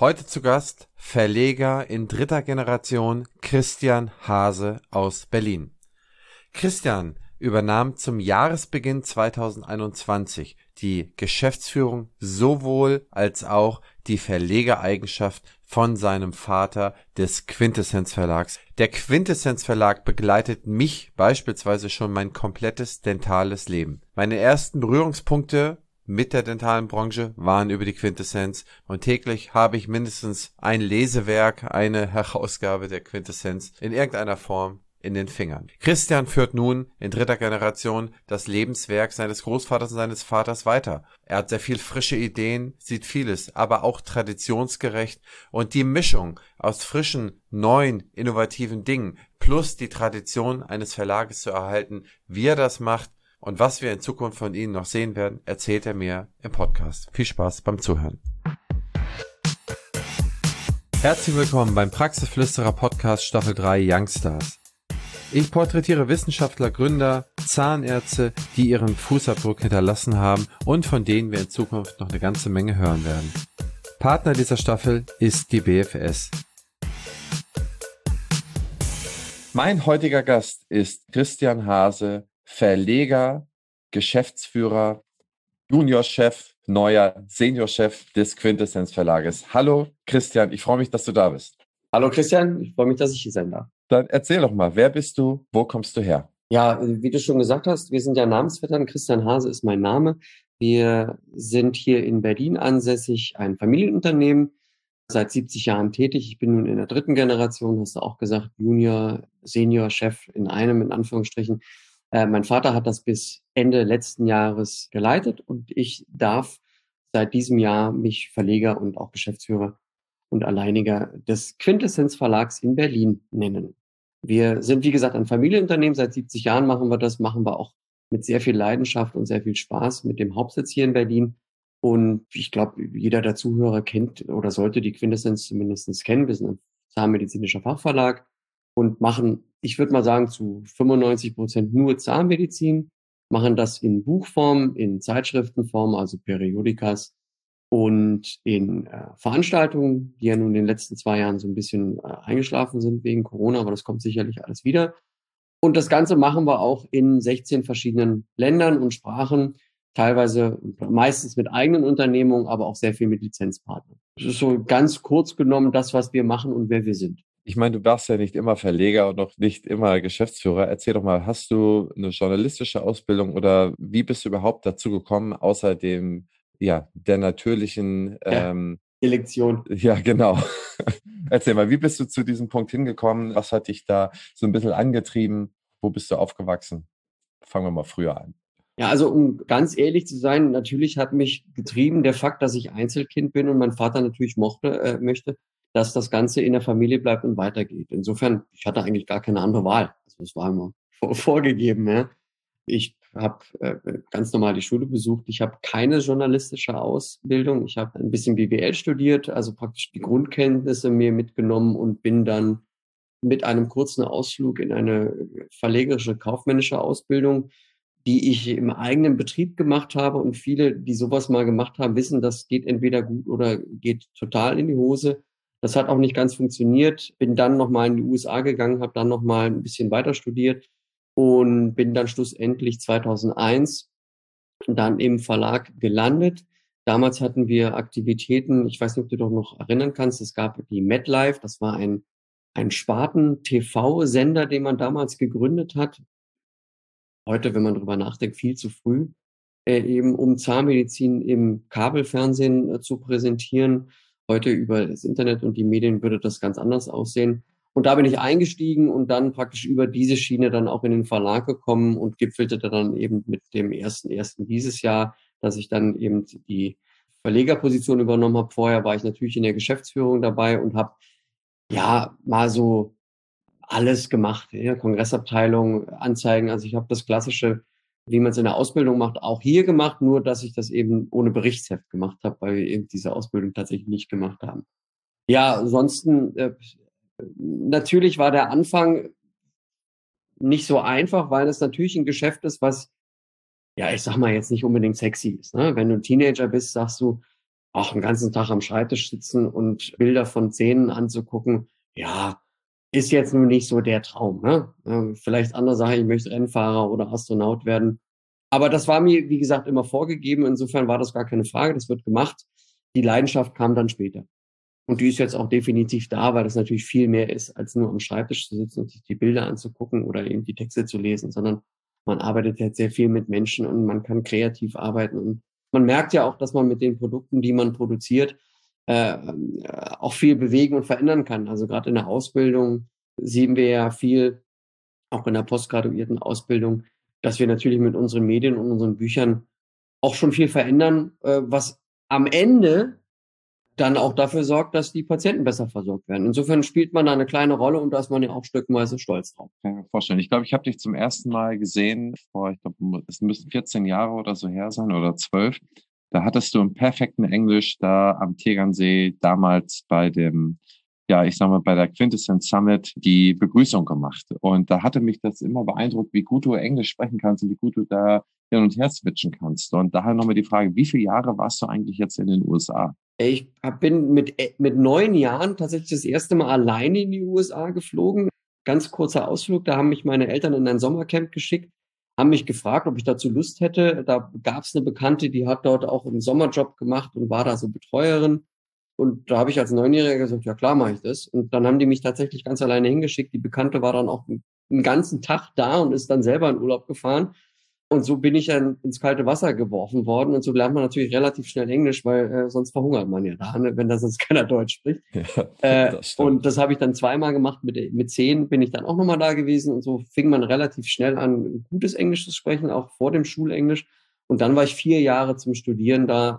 Heute zu Gast Verleger in dritter Generation Christian Hase aus Berlin. Christian übernahm zum Jahresbeginn 2021 die Geschäftsführung sowohl als auch die Verlegereigenschaft von seinem Vater des Quintessenz Verlags. Der Quintessenz Verlag begleitet mich beispielsweise schon mein komplettes dentales Leben. Meine ersten Berührungspunkte mit der dentalen Branche waren über die Quintessenz und täglich habe ich mindestens ein Lesewerk, eine Herausgabe der Quintessenz in irgendeiner Form in den Fingern. Christian führt nun in dritter Generation das Lebenswerk seines Großvaters und seines Vaters weiter. Er hat sehr viel frische Ideen, sieht vieles, aber auch traditionsgerecht, und die Mischung aus frischen, neuen, innovativen Dingen plus die Tradition eines Verlages zu erhalten, wie er das macht und was wir in Zukunft von Ihnen noch sehen werden, erzählt er mir im Podcast. Viel Spaß beim Zuhören. Herzlich willkommen beim Praxisflüsterer Podcast Staffel 3 Youngstars. Ich porträtiere Wissenschaftler, Gründer, Zahnärzte, die ihren Fußabdruck hinterlassen haben und von denen wir in Zukunft noch eine ganze Menge hören werden. Partner dieser Staffel ist die BFS. Mein heutiger Gast ist Christian Hase, Verleger, Geschäftsführer, Juniorchef, neuer Seniorchef des Quintessenz Verlages. Hallo Christian, ich freue mich, dass du da bist. Hallo Christian, ich freue mich, dass ich hier sein darf. Dann erzähl doch mal, wer bist du, wo kommst du her? Ja, wie du schon gesagt hast, wir sind ja Namensvettern. Christian Hase ist mein Name. Wir sind hier in Berlin ansässig, ein Familienunternehmen, seit 70 Jahren tätig. Ich bin nun in der dritten Generation, hast du auch gesagt, Junior, Senior, Chef in einem, in Anführungsstrichen. Mein Vater hat das bis Ende letzten Jahres geleitet und ich darf seit diesem Jahr mich Verleger und auch Geschäftsführer und Alleiniger des Quintessenz Verlags in Berlin nennen. Wir sind, wie gesagt, ein Familienunternehmen. Seit 70 Jahren machen wir auch mit sehr viel Leidenschaft und sehr viel Spaß mit dem Hauptsitz hier in Berlin. Und ich glaube, jeder der Zuhörer kennt oder sollte die Quintessenz zumindest kennen. Wir sind ein zahnmedizinischer Fachverlag und machen, ich würde mal sagen, zu 95% nur Zahnmedizin, machen das in Buchform, in Zeitschriftenform, also Periodikas, und in Veranstaltungen, die ja nun in den letzten 2 Jahren so ein bisschen eingeschlafen sind wegen Corona, aber das kommt sicherlich alles wieder. Und das Ganze machen wir auch in 16 verschiedenen Ländern und Sprachen, teilweise meistens mit eigenen Unternehmungen, aber auch sehr viel mit Lizenzpartnern. Das ist so ganz kurz genommen das, was wir machen und wer wir sind. Ich meine, du warst ja nicht immer Verleger und noch nicht immer Geschäftsführer. Erzähl doch mal, hast du eine journalistische Ausbildung oder wie bist du überhaupt dazu gekommen, außer dem, ja, der natürlichen Selektion. Ja, genau. Erzähl mal, wie bist du zu diesem Punkt hingekommen? Was hat dich da so ein bisschen angetrieben? Wo bist du aufgewachsen? Fangen wir mal früher an. Ja, also um ganz ehrlich zu sein, natürlich hat mich getrieben der Fakt, dass ich Einzelkind bin und mein Vater natürlich möchte, dass das Ganze in der Familie bleibt und weitergeht. Insofern, ich hatte eigentlich gar keine andere Wahl. Also das war immer vorgegeben. Ja. Ich habe ganz normal die Schule besucht. Ich habe keine journalistische Ausbildung. Ich habe ein bisschen BWL studiert, also praktisch die Grundkenntnisse mir mitgenommen und bin dann mit einem kurzen Ausflug in eine verlegerische, kaufmännische Ausbildung, die ich im eigenen Betrieb gemacht habe. Und viele, die sowas mal gemacht haben, wissen, das geht entweder gut oder geht total in die Hose. Das hat auch nicht ganz funktioniert. Bin dann nochmal in die USA gegangen, habe dann nochmal ein bisschen weiter studiert und bin dann schlussendlich 2001 dann im Verlag gelandet. Damals hatten wir Aktivitäten, ich weiß nicht, ob du doch noch erinnern kannst, es gab die MedLife, das war ein Sparten-TV-Sender, den man damals gegründet hat. Heute, wenn man drüber nachdenkt, viel zu früh, eben um Zahnmedizin im Kabelfernsehen zu präsentieren. Heute über das Internet und die Medien würde das ganz anders aussehen. Und da bin ich eingestiegen und dann praktisch über diese Schiene dann auch in den Verlag gekommen und gipfelte dann eben mit dem 1.1. dieses Jahr, dass ich dann eben die Verlegerposition übernommen habe. Vorher war ich natürlich in der Geschäftsführung dabei und habe ja mal so alles gemacht, ja, Kongressabteilung, Anzeigen. Also ich habe das Klassische, wie man es in der Ausbildung macht, auch hier gemacht, nur dass ich das eben ohne Berichtsheft gemacht habe, weil wir eben diese Ausbildung tatsächlich nicht gemacht haben. Ja, ansonsten natürlich war der Anfang nicht so einfach, weil es natürlich ein Geschäft ist, was, ja, ich sag mal jetzt nicht unbedingt sexy ist. Ne? Wenn du ein Teenager bist, sagst du, auch den ganzen Tag am Schreibtisch sitzen und Bilder von Szenen anzugucken, ja, ist jetzt nun nicht so der Traum, ne? Vielleicht andere Sache, ich möchte Rennfahrer oder Astronaut werden. Aber das war mir, wie gesagt, immer vorgegeben. Insofern war das gar keine Frage. Das wird gemacht. Die Leidenschaft kam dann später. Und die ist jetzt auch definitiv da, weil das natürlich viel mehr ist, als nur am Schreibtisch zu sitzen und sich die Bilder anzugucken oder eben die Texte zu lesen, sondern man arbeitet jetzt sehr viel mit Menschen und man kann kreativ arbeiten. Und man merkt ja auch, dass man mit den Produkten, die man produziert, auch viel bewegen und verändern kann. Also gerade in der Ausbildung sehen wir ja viel, auch in der postgraduierten Ausbildung, dass wir natürlich mit unseren Medien und unseren Büchern auch schon viel verändern, was am Ende dann auch dafür sorgt, dass die Patienten besser versorgt werden. Insofern spielt man da eine kleine Rolle und da ist man ja auch stückweise stolz drauf. Kann ich mir vorstellen. Ich glaube, ich habe dich zum ersten Mal gesehen vor, ich glaube, es müssen 14 Jahre oder so her sein oder 12. Da hattest du im perfekten Englisch da am Tegernsee damals bei dem, ja, ich sag mal, bei der Quintessence Summit die Begrüßung gemacht. Und da hatte mich das immer beeindruckt, wie gut du Englisch sprechen kannst und wie gut du da hin und her switchen kannst. Und daher nochmal die Frage, wie viele Jahre warst du eigentlich jetzt in den USA? Bin mit 9 Jahren tatsächlich das erste Mal alleine in die USA geflogen. Ganz kurzer Ausflug, da haben mich meine Eltern in ein Sommercamp geschickt, haben mich gefragt, ob ich dazu Lust hätte. Da gab es eine Bekannte, die hat dort auch einen Sommerjob gemacht und war da so Betreuerin. Und da habe ich als Neunjähriger gesagt, ja klar mache ich das. Und dann haben die mich tatsächlich ganz alleine hingeschickt. Die Bekannte war dann auch einen ganzen Tag da und ist dann selber in Urlaub gefahren. Und so bin ich dann ins kalte Wasser geworfen worden. Und so lernt man natürlich relativ schnell Englisch, weil sonst verhungert man ja da, ne, wenn da sonst keiner Deutsch spricht. Ja, das stimmt. Und das habe ich dann zweimal gemacht. Mit 10 bin ich dann auch nochmal da gewesen. Und so fing man relativ schnell an, gutes Englisch zu sprechen, auch vor dem Schulenglisch. Und dann war ich 4 Jahre zum Studieren da,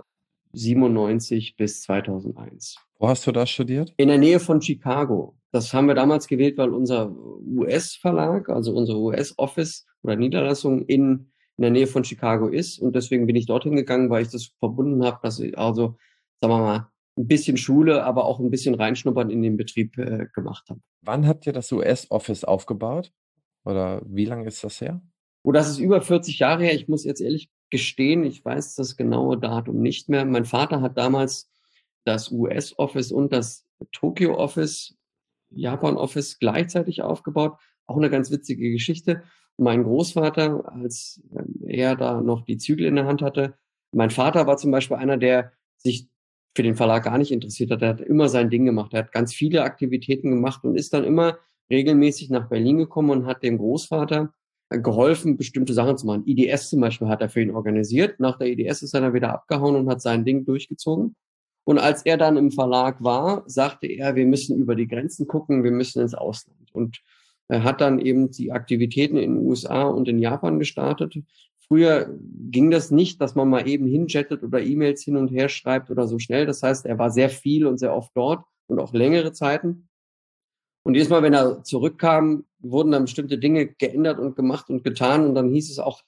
97 bis 2001. Wo hast du da studiert? In der Nähe von Chicago. Das haben wir damals gewählt, weil unser US-Verlag, also unser US-Office oder Niederlassung in der Nähe von Chicago ist. Und deswegen bin ich dorthin gegangen, weil ich das verbunden habe, dass ich also, sagen wir mal, ein bisschen Schule, aber auch ein bisschen reinschnuppern in den Betrieb gemacht habe. Wann habt ihr das US-Office aufgebaut? Oder wie lange ist das her? Oh, das ist über 40 Jahre her. Ich muss jetzt ehrlich gestehen, ich weiß das genaue Datum nicht mehr. Mein Vater hat damals das US-Office und das Tokyo-Office, Japan-Office gleichzeitig aufgebaut. Auch eine ganz witzige Geschichte. Mein Großvater, als er da noch die Zügel in der Hand hatte, mein Vater war zum Beispiel einer, der sich für den Verlag gar nicht interessiert hat. Er hat immer sein Ding gemacht. Er hat ganz viele Aktivitäten gemacht und ist dann immer regelmäßig nach Berlin gekommen und hat dem Großvater geholfen, bestimmte Sachen zu machen. IDS zum Beispiel hat er für ihn organisiert. Nach der IDS ist er dann wieder abgehauen und hat sein Ding durchgezogen. Und als er dann im Verlag war, sagte er, wir müssen über die Grenzen gucken, wir müssen ins Ausland. Und er hat dann eben die Aktivitäten in den USA und in Japan gestartet. Früher ging das nicht, dass man mal eben hinjettet oder E-Mails hin und her schreibt oder so schnell. Das heißt, er war sehr viel und sehr oft dort und auch längere Zeiten. Und jedes Mal, wenn er zurückkam, wurden dann bestimmte Dinge geändert und gemacht und getan. Und dann hieß es auch,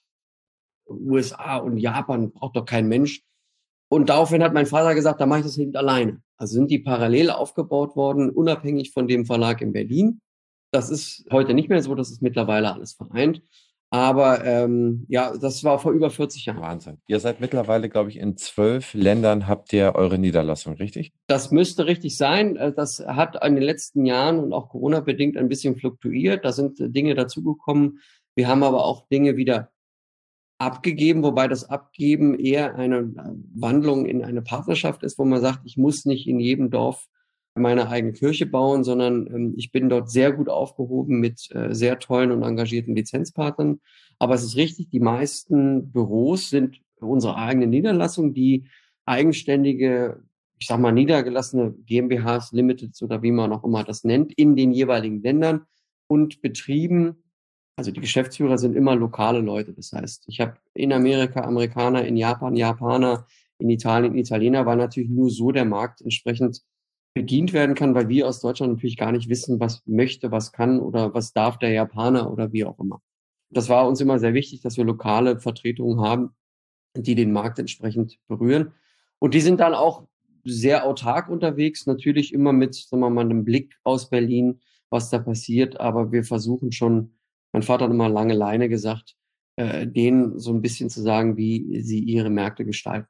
USA und Japan braucht doch kein Mensch. Und daraufhin hat mein Vater gesagt, da mache ich das nicht alleine. Also sind die parallel aufgebaut worden, unabhängig von dem Verlag in Berlin. Das ist heute nicht mehr so, das ist mittlerweile alles vereint. Aber ja, das war vor über 40 Jahren. Wahnsinn. Ihr seid mittlerweile, glaube ich, in 12 Ländern habt ihr eure Niederlassung, richtig? Das müsste richtig sein. Das hat in den letzten Jahren und auch Corona-bedingt ein bisschen fluktuiert. Da sind Dinge dazugekommen. Wir haben aber auch Dinge wieder abgegeben, wobei das Abgeben eher eine Wandlung in eine Partnerschaft ist, wo man sagt, ich muss nicht in jedem Dorf meine eigene Kirche bauen, sondern ich bin dort sehr gut aufgehoben mit sehr tollen und engagierten Lizenzpartnern. Aber es ist richtig, die meisten Büros sind unsere eigene Niederlassung, die eigenständige, ich sag mal, niedergelassene GmbHs, Limiteds oder wie man auch immer das nennt, in den jeweiligen Ländern und Betrieben. Also die Geschäftsführer sind immer lokale Leute. Das heißt, ich habe in Amerika Amerikaner, in Japan Japaner, in Italien Italiener, weil natürlich nur so der Markt entsprechend bedient werden kann, weil wir aus Deutschland natürlich gar nicht wissen, was möchte, was kann oder was darf der Japaner oder wie auch immer. Das war uns immer sehr wichtig, dass wir lokale Vertretungen haben, die den Markt entsprechend berühren. Und die sind dann auch sehr autark unterwegs, natürlich immer mit, sagen wir mal, einem Blick aus Berlin, was da passiert. Aber wir versuchen schon, mein Vater hat immer lange Leine gesagt, denen so ein bisschen zu sagen, wie sie ihre Märkte gestalten können.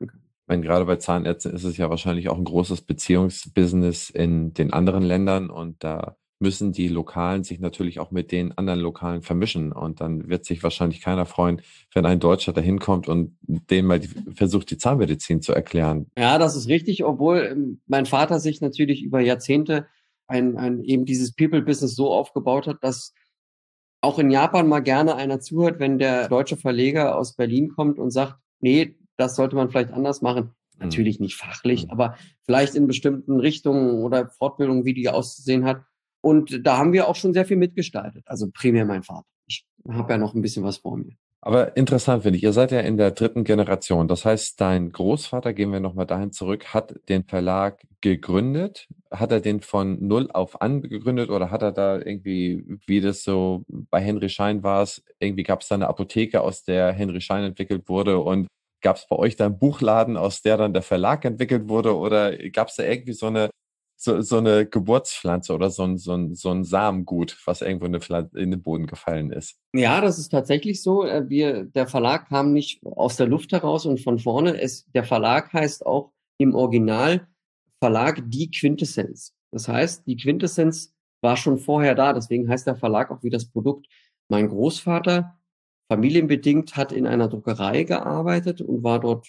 Ich meine, gerade bei Zahnärzten ist es ja wahrscheinlich auch ein großes Beziehungsbusiness in den anderen Ländern und da müssen die Lokalen sich natürlich auch mit den anderen Lokalen vermischen und dann wird sich wahrscheinlich keiner freuen, wenn ein Deutscher da hinkommt und dem mal versucht, die Zahnmedizin zu erklären. Ja, das ist richtig, obwohl mein Vater sich natürlich über Jahrzehnte eben dieses People-Business so aufgebaut hat, dass auch in Japan mal gerne einer zuhört, wenn der deutsche Verleger aus Berlin kommt und sagt, nee, das sollte man vielleicht anders machen. Hm. Natürlich nicht fachlich, Hm. aber vielleicht in bestimmten Richtungen oder Fortbildungen, wie die auszusehen hat. Und da haben wir auch schon sehr viel mitgestaltet. Also primär mein Vater. Ich habe ja noch ein bisschen was vor mir. Aber interessant finde ich, ihr seid ja in der dritten Generation. Das heißt, dein Großvater, gehen wir nochmal dahin zurück, hat den Verlag gegründet. Hat er den von null auf an gegründet oder hat er da irgendwie, wie das so bei Henry Schein war, irgendwie gab es da eine Apotheke, aus der Henry Schein entwickelt wurde und gab es bei euch da einen Buchladen, aus der dann der Verlag entwickelt wurde oder gab es da irgendwie so eine Geburtspflanze oder so ein Samengut, was irgendwo in den Boden gefallen ist? Ja, das ist tatsächlich so. Der Verlag kam nicht aus der Luft heraus und von vorne. Der Verlag heißt auch im Original Verlag Die Quintessenz. Das heißt, die Quintessenz war schon vorher da. Deswegen heißt der Verlag auch wie das Produkt. Mein Großvater, familienbedingt, hat in einer Druckerei gearbeitet und war dort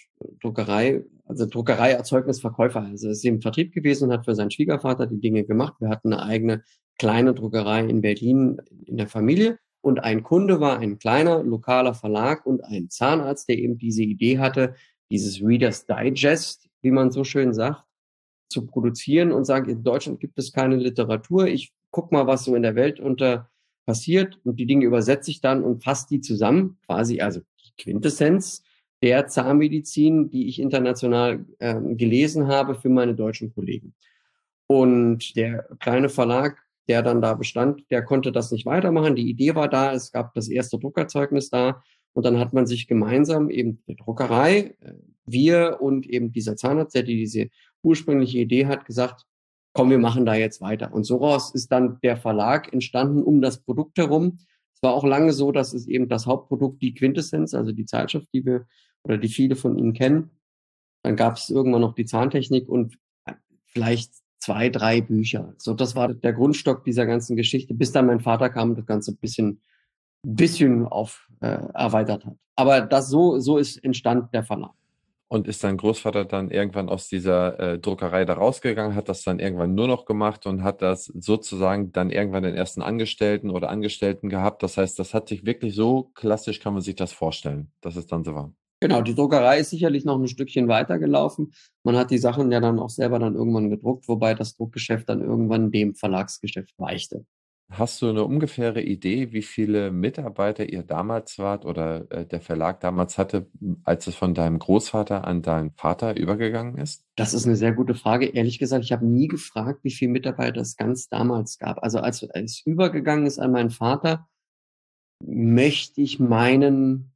Druckereierzeugnisverkäufer. Also ist im Vertrieb gewesen und hat für seinen Schwiegervater die Dinge gemacht. Wir hatten eine eigene kleine Druckerei in Berlin in der Familie. Und ein Kunde war ein kleiner lokaler Verlag und ein Zahnarzt, der eben diese Idee hatte, dieses Reader's Digest, wie man so schön sagt, zu produzieren und sagt, in Deutschland gibt es keine Literatur. Ich guck mal, was so in der Welt unter passiert und die Dinge übersetze ich dann und fasse die zusammen, quasi also die Quintessenz der Zahnmedizin, die ich international gelesen habe für meine deutschen Kollegen. Und der kleine Verlag, der dann da bestand, der konnte das nicht weitermachen. Die Idee war da, es gab das erste Druckerzeugnis da und dann hat man sich gemeinsam eben der Druckerei, wir und eben dieser Zahnarzt, der diese ursprüngliche Idee hat, gesagt, komm, wir machen da jetzt weiter. Und so raus ist dann der Verlag entstanden um das Produkt herum. Es war auch lange so, dass es eben das Hauptprodukt, die Quintessenz, also die Zeitschrift, die wir oder die viele von Ihnen kennen. Dann gab es irgendwann noch die Zahntechnik und vielleicht 2, 3 Bücher. So, das war der Grundstock dieser ganzen Geschichte, bis dann mein Vater kam und das Ganze ein bisschen erweitert hat. Aber so ist entstand der Verlag. Und ist dein Großvater dann irgendwann aus dieser Druckerei da rausgegangen, hat das dann irgendwann nur noch gemacht und hat das sozusagen dann irgendwann den ersten Angestellten oder Angestellten gehabt. Das heißt, das hat sich wirklich so klassisch, kann man sich das vorstellen, dass es dann so war. Genau, die Druckerei ist sicherlich noch ein Stückchen weitergelaufen. Man hat die Sachen ja dann auch selber dann irgendwann gedruckt, wobei das Druckgeschäft dann irgendwann dem Verlagsgeschäft weichte. Hast du eine ungefähre Idee, wie viele Mitarbeiter ihr damals wart oder der Verlag damals hatte, als es von deinem Großvater an deinen Vater übergegangen ist? Das ist eine sehr gute Frage. Ehrlich gesagt, ich habe nie gefragt, wie viele Mitarbeiter es ganz damals gab. Also als es übergegangen ist an meinen Vater, möchte ich meinen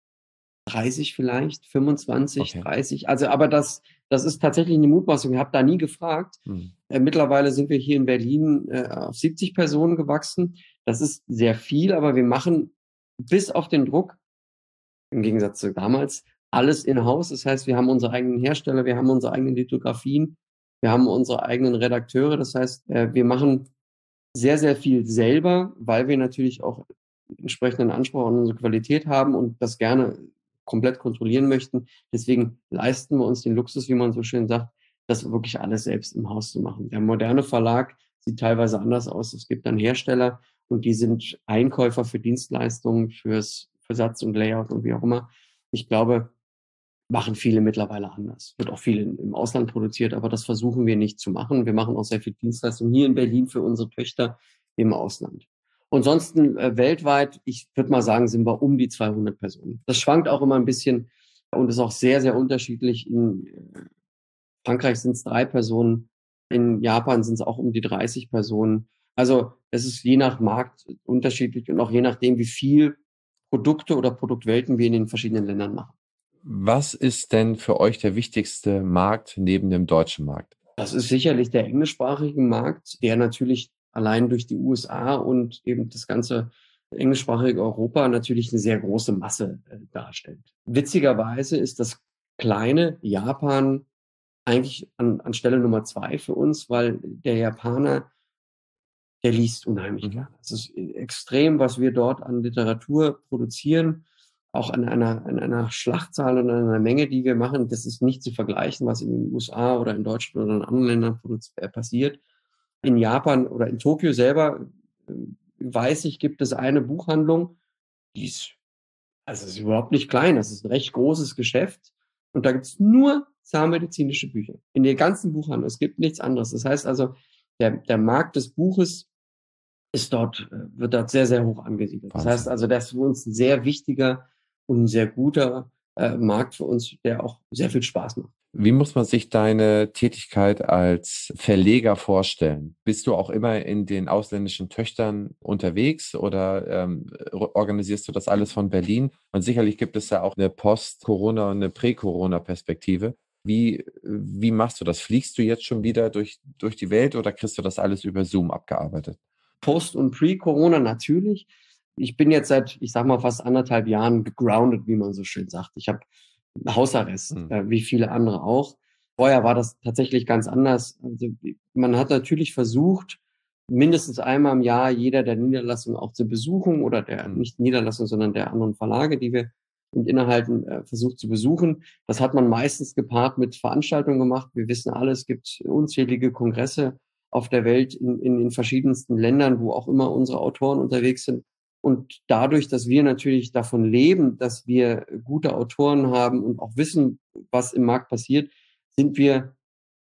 30 vielleicht, 25, Okay. 30. Also, aber das ist tatsächlich eine Mutmaßung. Ich habe da nie gefragt. Hm. Mittlerweile sind wir hier in Berlin auf 70 Personen gewachsen. Das ist sehr viel, aber wir machen bis auf den Druck, im Gegensatz zu damals, alles in-house. Das heißt, wir haben unsere eigenen Hersteller, wir haben unsere eigenen Lithografien, wir haben unsere eigenen Redakteure. Das heißt, wir machen sehr, sehr viel selber, weil wir natürlich auch entsprechenden Anspruch an unsere Qualität haben und das gerne komplett kontrollieren möchten. Deswegen leisten wir uns den Luxus, wie man so schön sagt, das wirklich alles selbst im Haus zu machen. Der moderne Verlag sieht teilweise anders aus. Es gibt dann Hersteller und die sind Einkäufer für Dienstleistungen, für Satz und Layout und wie auch immer. Ich glaube, machen viele mittlerweile anders. Wird auch viel im Ausland produziert, aber das versuchen wir nicht zu machen. Wir machen auch sehr viel Dienstleistung hier in Berlin für unsere Töchter im Ausland. Ansonsten weltweit, ich würde mal sagen, sind wir um die 200 Personen. Das schwankt auch immer ein bisschen und ist auch sehr, sehr unterschiedlich. In Frankreich sind es 3 Personen, in Japan sind es auch um die 30 Personen. Also es ist je nach Markt unterschiedlich und auch je nachdem, wie viel Produkte oder Produktwelten wir in den verschiedenen Ländern machen. Was ist denn für euch der wichtigste Markt neben dem deutschen Markt? Das ist sicherlich der englischsprachige Markt, der natürlich allein durch die USA und eben das ganze englischsprachige Europa natürlich eine sehr große Masse darstellt. Witzigerweise ist das Kleine, Japan eigentlich an Stelle Nummer 2 für uns, weil der Japaner, der liest unheimlich Mhm. gerne. Es ist extrem, was wir dort an Literatur produzieren, auch an einer Schlachtzahl und an einer Menge, die wir machen. Das ist nicht zu vergleichen, was in den USA oder in Deutschland oder in anderen Ländern passiert. In Japan oder in Tokio selber, weiß ich, gibt es eine Buchhandlung, die ist, also es ist überhaupt nicht klein, das ist ein recht großes Geschäft. Und da gibt es nur zahnmedizinische Bücher. In der ganzen Buchhandlung. Es gibt nichts anderes. Das heißt also, der Markt des Buches wird dort sehr, sehr hoch angesiedelt. Das heißt Wahnsinn. also, das ist für uns ein sehr wichtiger und ein sehr guter Markt für uns, der auch sehr viel Spaß macht. Wie muss man sich deine Tätigkeit als Verleger vorstellen? Bist du auch immer in den ausländischen Töchtern unterwegs oder organisierst du das alles von Berlin? Und sicherlich gibt es ja auch eine Post-Corona- und eine Prä-Corona-Perspektive. Wie machst du das? Fliegst du jetzt schon wieder durch die Welt oder kriegst du das alles über Zoom abgearbeitet? Post- und Pre-Corona natürlich. Ich bin jetzt seit, ich sag mal, fast 1,5 Jahren gegroundet, wie man so schön sagt. Ich habe Hausarrest, wie viele andere auch. Vorher war das tatsächlich ganz anders. Also man hat natürlich versucht, mindestens einmal im Jahr jeder der Niederlassungen auch zu besuchen oder nicht Niederlassung, sondern der anderen Verlage, die wir mit Inhalten versucht zu besuchen. Das hat man meistens gepaart mit Veranstaltungen gemacht. Wir wissen alle, es gibt unzählige Kongresse auf der Welt in den verschiedensten Ländern, wo auch immer unsere Autoren unterwegs sind. Und dadurch, dass wir natürlich davon leben, dass wir gute Autoren haben und auch wissen, was im Markt passiert, sind wir,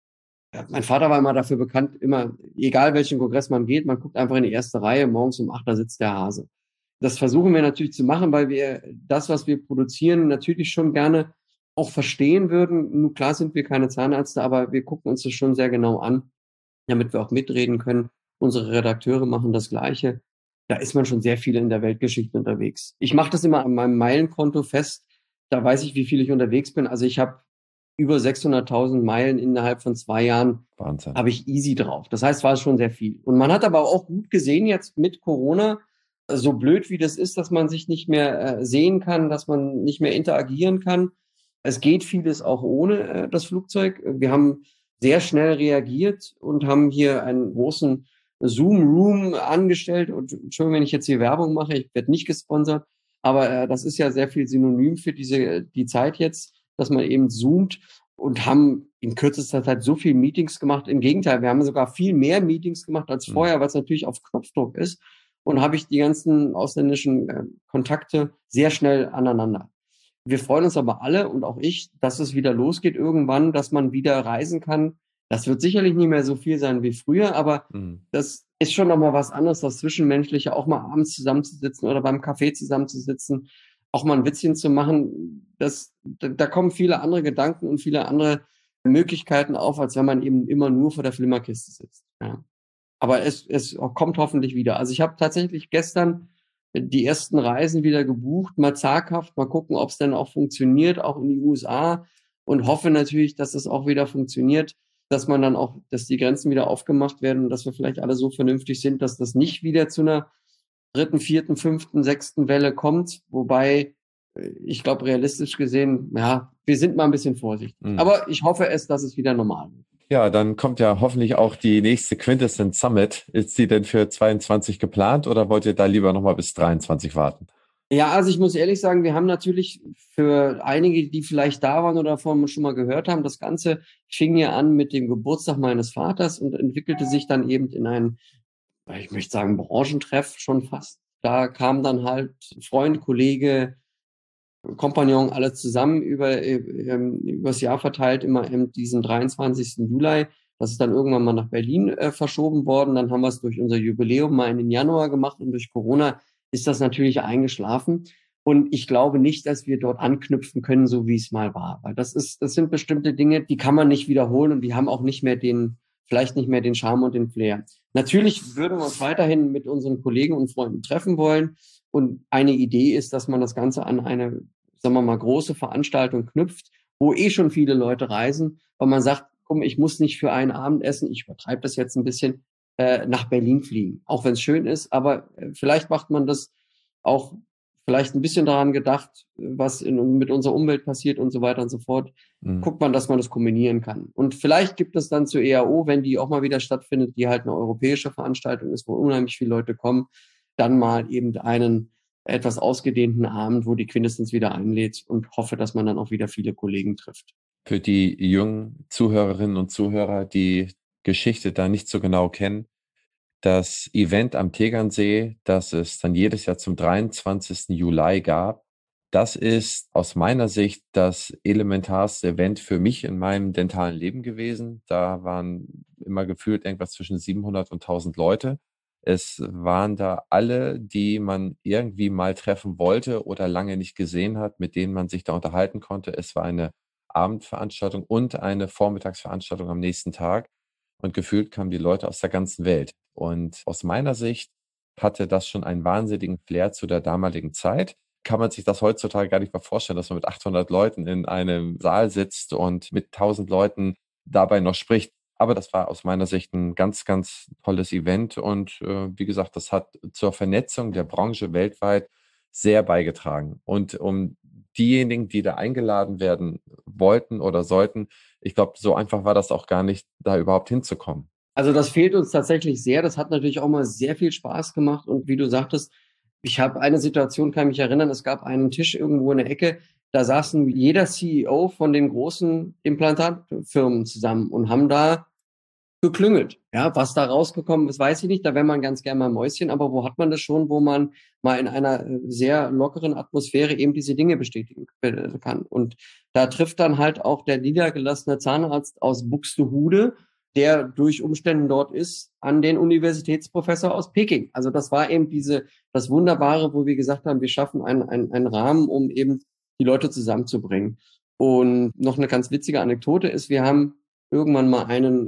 ja, mein Vater war immer dafür bekannt, immer, egal welchen Kongress man geht, man guckt einfach in die erste Reihe, morgens um 8, da sitzt der Hase. Das versuchen wir natürlich zu machen, weil wir das, was wir produzieren, natürlich schon gerne auch verstehen würden. Nun klar sind wir keine Zahnärzte, aber wir gucken uns das schon sehr genau an, damit wir auch mitreden können. Unsere Redakteure machen das Gleiche. Da ist man schon sehr viel in der Weltgeschichte unterwegs. Ich mache das immer an meinem Meilenkonto fest. Da weiß ich, wie viel ich unterwegs bin. Also ich habe über 600.000 Meilen innerhalb von 2 Jahren, Wahnsinn. habe ich easy drauf. Das heißt, war es schon sehr viel. Und man hat aber auch gut gesehen jetzt mit Corona, so blöd wie das ist, dass man sich nicht mehr sehen kann, dass man nicht mehr interagieren kann. Es geht vieles auch ohne das Flugzeug. Wir haben sehr schnell reagiert und haben hier einen großen Zoom-Room angestellt. Und Entschuldigung, wenn ich jetzt hier Werbung mache, ich werde nicht gesponsert, aber das ist ja sehr viel synonym für die Zeit jetzt, dass man eben zoomt und haben in kürzester Zeit so viele Meetings gemacht. Im Gegenteil, wir haben sogar viel mehr Meetings gemacht als vorher, weil es natürlich auf Knopfdruck ist. Und habe ich die ganzen ausländischen Kontakte sehr schnell aneinander. Wir freuen uns aber alle und auch ich, dass es wieder losgeht irgendwann, dass man wieder reisen kann. Das wird sicherlich nicht mehr so viel sein wie früher, aber das ist schon nochmal was anderes, das Zwischenmenschliche, auch mal abends zusammenzusitzen oder beim Kaffee zusammenzusitzen, auch mal ein Witzchen zu machen. Da kommen viele andere Gedanken und viele andere Möglichkeiten auf, als wenn man eben immer nur vor der Flimmerkiste sitzt. Ja. Aber es kommt hoffentlich wieder. Also ich habe tatsächlich gestern die ersten Reisen wieder gebucht, mal zaghaft, mal gucken, ob es denn auch funktioniert, auch in die USA, und hoffe natürlich, dass es auch wieder funktioniert, dass man dann auch, dass die Grenzen wieder aufgemacht werden und dass wir vielleicht alle so vernünftig sind, dass das nicht wieder zu einer 3., 4., 5., 6. Welle kommt. Wobei, ich glaube, realistisch gesehen, ja, wir sind mal ein bisschen vorsichtig. Aber ich hoffe dass es wieder normal wird. Ja, dann kommt ja hoffentlich auch die nächste Quintessence Summit. Ist sie denn für 22 geplant oder wollt ihr da lieber nochmal bis 23 warten? Ja, also ich muss ehrlich sagen, wir haben natürlich für einige, die vielleicht da waren oder davon schon mal gehört haben, das Ganze fing ja an mit dem Geburtstag meines Vaters und entwickelte sich dann eben in ein, ich möchte sagen, Branchentreff schon fast. Da kam dann halt Freund, Kollege, Kompagnon, alle zusammen übers Jahr verteilt, immer diesen 23. Juli. Das ist dann irgendwann mal nach Berlin verschoben worden. Dann haben wir es durch unser Jubiläum mal in den Januar gemacht und durch Corona ist das natürlich eingeschlafen. Und ich glaube nicht, dass wir dort anknüpfen können, so wie es mal war. Weil das sind bestimmte Dinge, die kann man nicht wiederholen und die haben auch vielleicht nicht mehr den Charme und den Flair. Natürlich würden wir uns weiterhin mit unseren Kollegen und Freunden treffen wollen. Und eine Idee ist, dass man das Ganze an eine, sagen wir mal, große Veranstaltung knüpft, wo schon viele Leute reisen, weil man sagt, komm, ich muss nicht für ein Abendessen, ich übertreibe das jetzt ein bisschen, nach Berlin fliegen. Auch wenn es schön ist, aber vielleicht macht man das auch vielleicht ein bisschen daran gedacht, was mit unserer Umwelt passiert und so weiter und so fort. Guckt man, dass man das kombinieren kann. Und vielleicht gibt es dann zur EAO, wenn die auch mal wieder stattfindet, die halt eine europäische Veranstaltung ist, wo unheimlich viele Leute kommen, dann mal eben einen etwas ausgedehnten Abend, wo die Quintessenz wieder einlädt, und hoffe, dass man dann auch wieder viele Kollegen trifft. Für die jungen Zuhörerinnen und Zuhörer, die Geschichte da nicht so genau kennen, das Event am Tegernsee, das es dann jedes Jahr zum 23. Juli gab, das ist aus meiner Sicht das elementarste Event für mich in meinem dentalen Leben gewesen. Da waren immer gefühlt irgendwas zwischen 700 und 1000 Leute. Es waren da alle, die man irgendwie mal treffen wollte oder lange nicht gesehen hat, mit denen man sich da unterhalten konnte. Es war eine Abendveranstaltung und eine Vormittagsveranstaltung am nächsten Tag. Und gefühlt kamen die Leute aus der ganzen Welt. Und aus meiner Sicht hatte das schon einen wahnsinnigen Flair zu der damaligen Zeit. Kann man sich das heutzutage gar nicht mehr vorstellen, dass man mit 800 Leuten in einem Saal sitzt und mit 1000 Leuten dabei noch spricht. Aber das war aus meiner Sicht ein ganz, ganz tolles Event. Und wie gesagt, das hat zur Vernetzung der Branche weltweit sehr beigetragen. Und um diejenigen, die da eingeladen werden wollten oder sollten, ich glaube, so einfach war das auch gar nicht, da überhaupt hinzukommen. Also das fehlt uns tatsächlich sehr. Das hat natürlich auch mal sehr viel Spaß gemacht. Und wie du sagtest, ich habe eine Situation, kann mich erinnern, es gab einen Tisch irgendwo in der Ecke, da saßen jeder CEO von den großen Implantatfirmen zusammen und haben da geklüngelt. Ja, was da rausgekommen ist, weiß ich nicht. Da wäre man ganz gerne mal Mäuschen. Aber wo hat man das schon, wo man mal in einer sehr lockeren Atmosphäre eben diese Dinge bestätigen kann? Und da trifft dann halt auch der niedergelassene Zahnarzt aus Buxtehude, der durch Umständen dort ist, an den Universitätsprofessor aus Peking. Also das war eben das Wunderbare, wo wir gesagt haben, wir schaffen einen Rahmen, um eben die Leute zusammenzubringen. Und noch eine ganz witzige Anekdote ist, wir haben irgendwann mal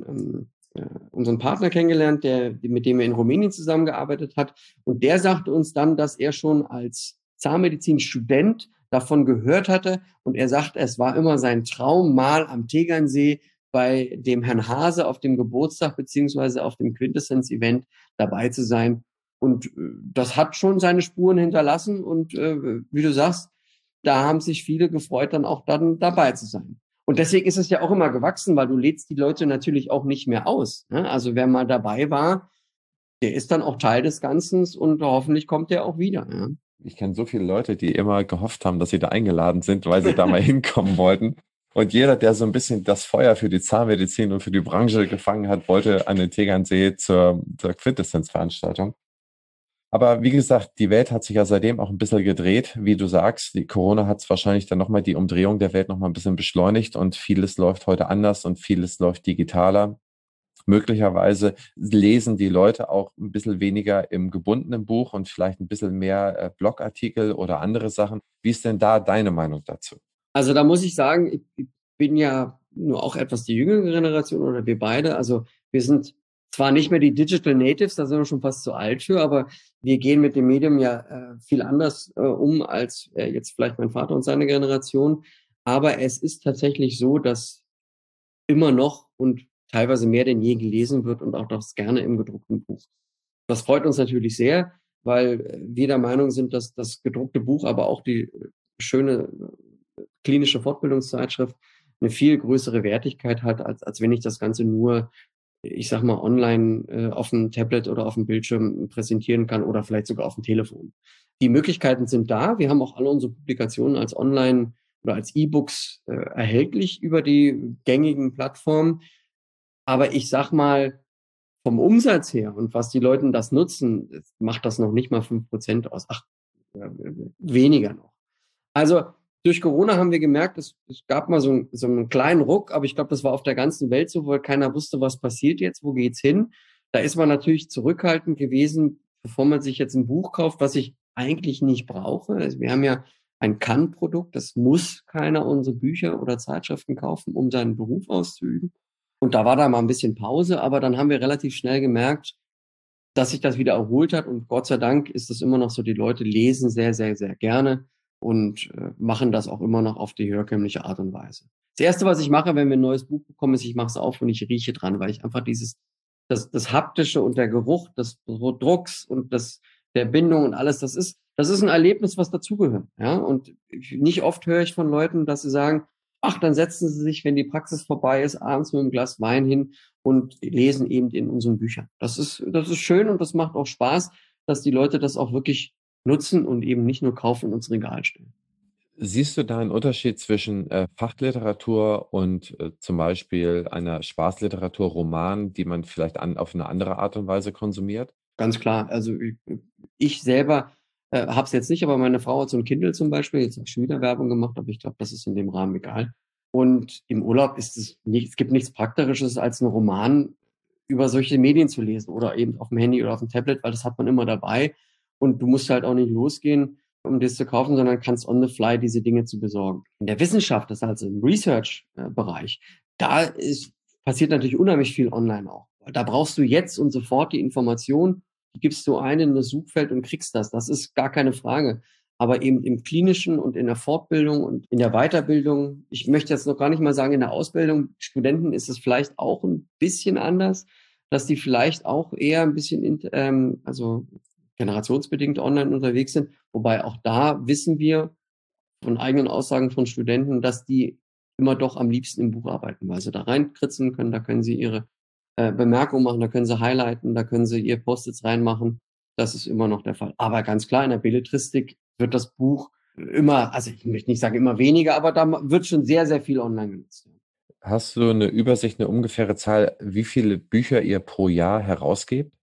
unseren Partner kennengelernt, mit dem er in Rumänien zusammengearbeitet hat. Und der sagte uns dann, dass er schon als Zahnmedizinstudent davon gehört hatte. Und er sagt, es war immer sein Traum, mal am Tegernsee bei dem Herrn Hase auf dem Geburtstag beziehungsweise auf dem Quintessenz-Event dabei zu sein. Und das hat schon seine Spuren hinterlassen. Und wie du sagst, da haben sich viele gefreut, dann auch dann dabei zu sein. Und deswegen ist es ja auch immer gewachsen, weil du lädst die Leute natürlich auch nicht mehr aus. Ne? Also wer mal dabei war, der ist dann auch Teil des Ganzen und hoffentlich kommt der auch wieder. Ja? Ich kenne so viele Leute, die immer gehofft haben, dass sie da eingeladen sind, weil sie da mal hinkommen wollten. Und jeder, der so ein bisschen das Feuer für die Zahnmedizin und für die Branche gefangen hat, wollte an den Tegernsee zur Quintessenz-Veranstaltung. Aber wie gesagt, die Welt hat sich ja seitdem auch ein bisschen gedreht. Wie du sagst, die Corona hat es wahrscheinlich dann nochmal die Umdrehung der Welt nochmal ein bisschen beschleunigt und vieles läuft heute anders und vieles läuft digitaler. Möglicherweise lesen die Leute auch ein bisschen weniger im gebundenen Buch und vielleicht ein bisschen mehr Blogartikel oder andere Sachen. Wie ist denn da deine Meinung dazu? Also da muss ich sagen, ich bin ja nur auch etwas die jüngere Generation oder wir beide. Also wir sind zwar nicht mehr die Digital Natives, da sind wir schon fast zu alt für, aber wir gehen mit dem Medium ja viel anders um als jetzt vielleicht mein Vater und seine Generation. Aber es ist tatsächlich so, dass immer noch und teilweise mehr denn je gelesen wird und auch das gerne im gedruckten Buch. Das freut uns natürlich sehr, weil wir der Meinung sind, dass das gedruckte Buch, aber auch die schöne klinische Fortbildungszeitschrift eine viel größere Wertigkeit hat, als wenn ich das Ganze nur, ich sag mal, online auf dem Tablet oder auf dem Bildschirm präsentieren kann oder vielleicht sogar auf dem Telefon. Die Möglichkeiten sind da. Wir haben auch alle unsere Publikationen als Online oder als E-Books erhältlich über die gängigen Plattformen. Aber ich sag mal, vom Umsatz her und was die Leute das nutzen, macht das noch nicht mal 5% aus. Ach, weniger noch. Also durch Corona haben wir gemerkt, es gab mal so einen kleinen Ruck, aber ich glaube, das war auf der ganzen Welt so, weil keiner wusste, was passiert jetzt, wo geht's hin. Da ist man natürlich zurückhaltend gewesen, bevor man sich jetzt ein Buch kauft, was ich eigentlich nicht brauche. Also wir haben ja ein Kann-Produkt, das muss keiner unsere Bücher oder Zeitschriften kaufen, um seinen Beruf auszuüben. Und da war da mal ein bisschen Pause, aber dann haben wir relativ schnell gemerkt, dass sich das wieder erholt hat. Und Gott sei Dank ist es immer noch so, die Leute lesen sehr, sehr, sehr gerne und machen das auch immer noch auf die herkömmliche Art und Weise. Das Erste, was ich mache, wenn wir ein neues Buch bekommen, ist, ich mache es auf und ich rieche dran, weil ich einfach das Haptische und der Geruch des Drucks und der Bindung und alles, das ist das ist ein Erlebnis, was dazugehört. Ja? Und nicht oft höre ich von Leuten, dass sie sagen, ach, dann setzen sie sich, wenn die Praxis vorbei ist, abends mit einem Glas Wein hin und lesen eben in unseren Büchern. Das ist schön und das macht auch Spaß, dass die Leute das auch wirklich nutzen und eben nicht nur kaufen und ins Regal stellen. Siehst du da einen Unterschied zwischen Fachliteratur und zum Beispiel einer Spaßliteratur, Roman, die man vielleicht auf eine andere Art und Weise konsumiert? Ganz klar. Also ich selber habe es jetzt nicht, aber meine Frau hat so ein Kindle zum Beispiel. Jetzt habe ich schon wieder Werbung gemacht, aber ich glaube, das ist in dem Rahmen egal. Und im Urlaub ist es nicht, es gibt nichts Praktisches, als einen Roman über solche Medien zu lesen oder eben auf dem Handy oder auf dem Tablet, weil das hat man immer dabei. Und du musst halt auch nicht losgehen, um das zu kaufen, sondern kannst on the fly diese Dinge zu besorgen. In der Wissenschaft, das ist also im Research-Bereich, passiert natürlich unheimlich viel online auch. Da brauchst du jetzt und sofort die Information, die gibst du ein in das Suchfeld und kriegst das. Das ist gar keine Frage. Aber eben im Klinischen und in der Fortbildung und in der Weiterbildung, ich möchte jetzt noch gar nicht mal sagen, in der Ausbildung, Studenten ist es vielleicht auch ein bisschen anders, dass die vielleicht auch eher ein bisschen, also generationsbedingt online unterwegs sind. Wobei auch da wissen wir von eigenen Aussagen von Studenten, dass die immer doch am liebsten im Buch arbeiten, weil sie da reinkritzen können, da können sie ihre Bemerkungen machen, da können sie highlighten, da können sie ihr Post-its reinmachen. Das ist immer noch der Fall. Aber ganz klar, in der Belletristik wird das Buch immer, also ich möchte nicht sagen immer weniger, aber da wird schon sehr, sehr viel online genutzt. Hast du eine Übersicht, eine ungefähre Zahl, wie viele Bücher ihr pro Jahr herausgebt?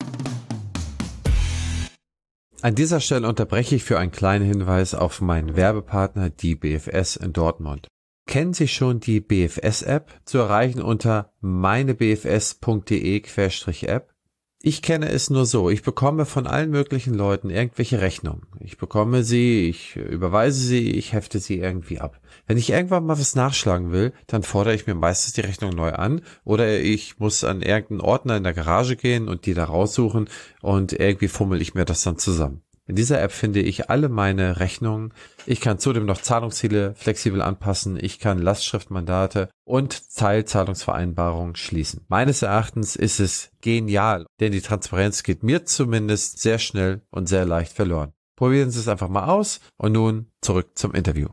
An dieser Stelle unterbreche ich für einen kleinen Hinweis auf meinen Werbepartner, die BFS in Dortmund. Kennen Sie schon die BFS-App? Zu erreichen unter meinebfs.de/App. Ich kenne es nur so. Ich bekomme von allen möglichen Leuten irgendwelche Rechnungen. Ich bekomme sie, ich überweise sie, ich hefte sie irgendwie ab. Wenn ich irgendwann mal was nachschlagen will, dann fordere ich mir meistens die Rechnung neu an oder ich muss an irgendeinen Ordner in der Garage gehen und die da raussuchen und irgendwie fummel ich mir das dann zusammen. In dieser App finde ich alle meine Rechnungen. Ich kann zudem noch Zahlungsziele flexibel anpassen. Ich kann Lastschriftmandate und Teilzahlungsvereinbarungen schließen. Meines Erachtens ist es genial, denn die Transparenz geht mir zumindest sehr schnell und sehr leicht verloren. Probieren Sie es einfach mal aus und nun zurück zum Interview.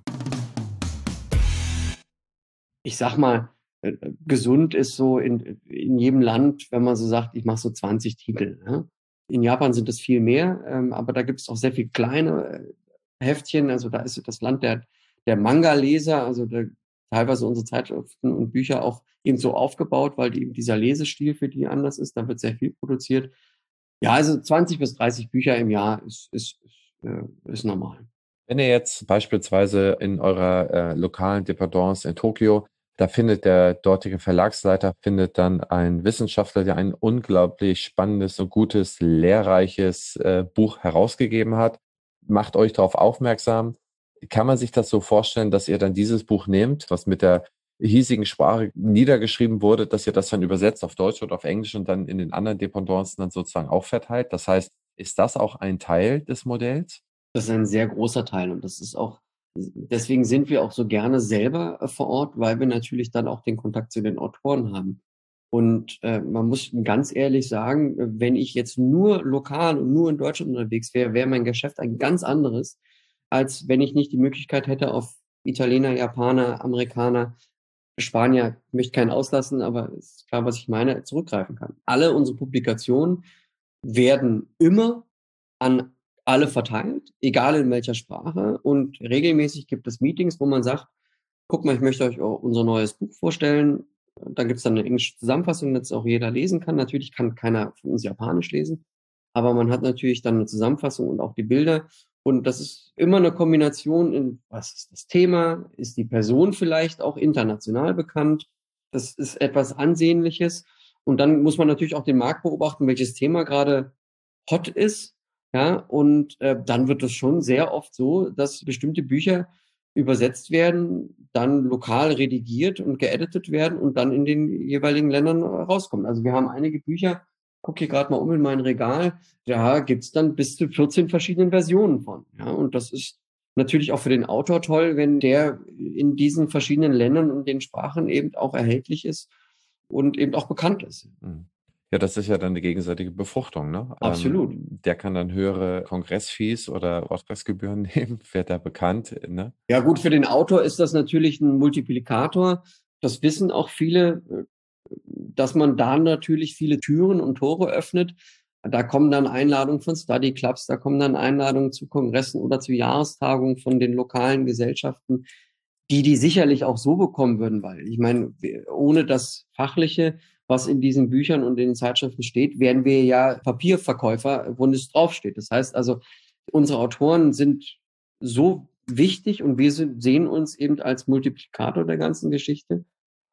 Ich sag mal, gesund ist so in jedem Land, wenn man so sagt, ich mache so 20 Titel. Ne? In Japan sind es viel mehr, aber da gibt es auch sehr viel kleine Heftchen. Also da ist das Land der Manga-Leser, also teilweise unsere Zeitschriften und Bücher auch eben so aufgebaut, weil eben dieser Lesestil für die anders ist. Da wird sehr viel produziert. Ja, also 20 bis 30 Bücher im Jahr ist normal. Wenn ihr jetzt beispielsweise in eurer lokalen Dependance in Tokio, da findet der dortige Verlagsleiter dann einen Wissenschaftler, der ein unglaublich spannendes und gutes, lehrreiches Buch herausgegeben hat, macht euch darauf aufmerksam. Kann man sich das so vorstellen, dass ihr dann dieses Buch nehmt, was mit der hiesigen Sprache niedergeschrieben wurde, dass ihr das dann übersetzt auf Deutsch oder auf Englisch und dann in den anderen Dependancen dann sozusagen auch verteilt? Das heißt, ist das auch ein Teil des Modells? Das ist ein sehr großer Teil und das ist auch, deswegen sind wir auch so gerne selber vor Ort, weil wir natürlich dann auch den Kontakt zu den Autoren haben. Und man muss ganz ehrlich sagen, wenn ich jetzt nur lokal und nur in Deutschland unterwegs wäre, wäre mein Geschäft ein ganz anderes, als wenn ich nicht die Möglichkeit hätte, auf Italiener, Japaner, Amerikaner, Spanier, ich möchte keinen auslassen, aber es ist klar, was ich meine, zurückgreifen kann. Alle unsere Publikationen werden immer an alle verteilt, egal in welcher Sprache. Und regelmäßig gibt es Meetings, wo man sagt, guck mal, ich möchte euch auch unser neues Buch vorstellen. Da gibt es dann eine englische Zusammenfassung, dass auch jeder lesen kann. Natürlich kann keiner von uns Japanisch lesen, aber man hat natürlich dann eine Zusammenfassung und auch die Bilder. Und das ist immer eine Kombination in, was ist das Thema? Ist die Person vielleicht auch international bekannt? Das ist etwas Ansehnliches. Und dann muss man natürlich auch den Markt beobachten, welches Thema gerade hot ist. Ja, und dann wird es schon sehr oft so, dass bestimmte Bücher übersetzt werden, dann lokal redigiert und geeditet werden und dann in den jeweiligen Ländern rauskommen. Also wir haben einige Bücher, guck hier gerade mal um in mein Regal, da gibt's dann bis zu 14 verschiedenen Versionen von. Ja, und das ist natürlich auch für den Autor toll, wenn der in diesen verschiedenen Ländern und den Sprachen eben auch erhältlich ist und eben auch bekannt ist. Ja, das ist ja dann eine gegenseitige Befruchtung, ne? Absolut. Der kann dann höhere Kongressfees oder Vortragsgebühren nehmen, wird da bekannt, ne? Ja gut, für den Autor ist das natürlich ein Multiplikator. Das wissen auch viele, dass man da natürlich viele Türen und Tore öffnet. Da kommen dann Einladungen von Study Clubs, da kommen dann Einladungen zu Kongressen oder zu Jahrestagungen von den lokalen Gesellschaften, die sicherlich auch so bekommen würden, weil ich meine, ohne das Fachliche, was in diesen Büchern und in den Zeitschriften steht, wären wir ja Papierverkäufer, wo es draufsteht. Das heißt also, unsere Autoren sind so wichtig und wir sehen uns eben als Multiplikator der ganzen Geschichte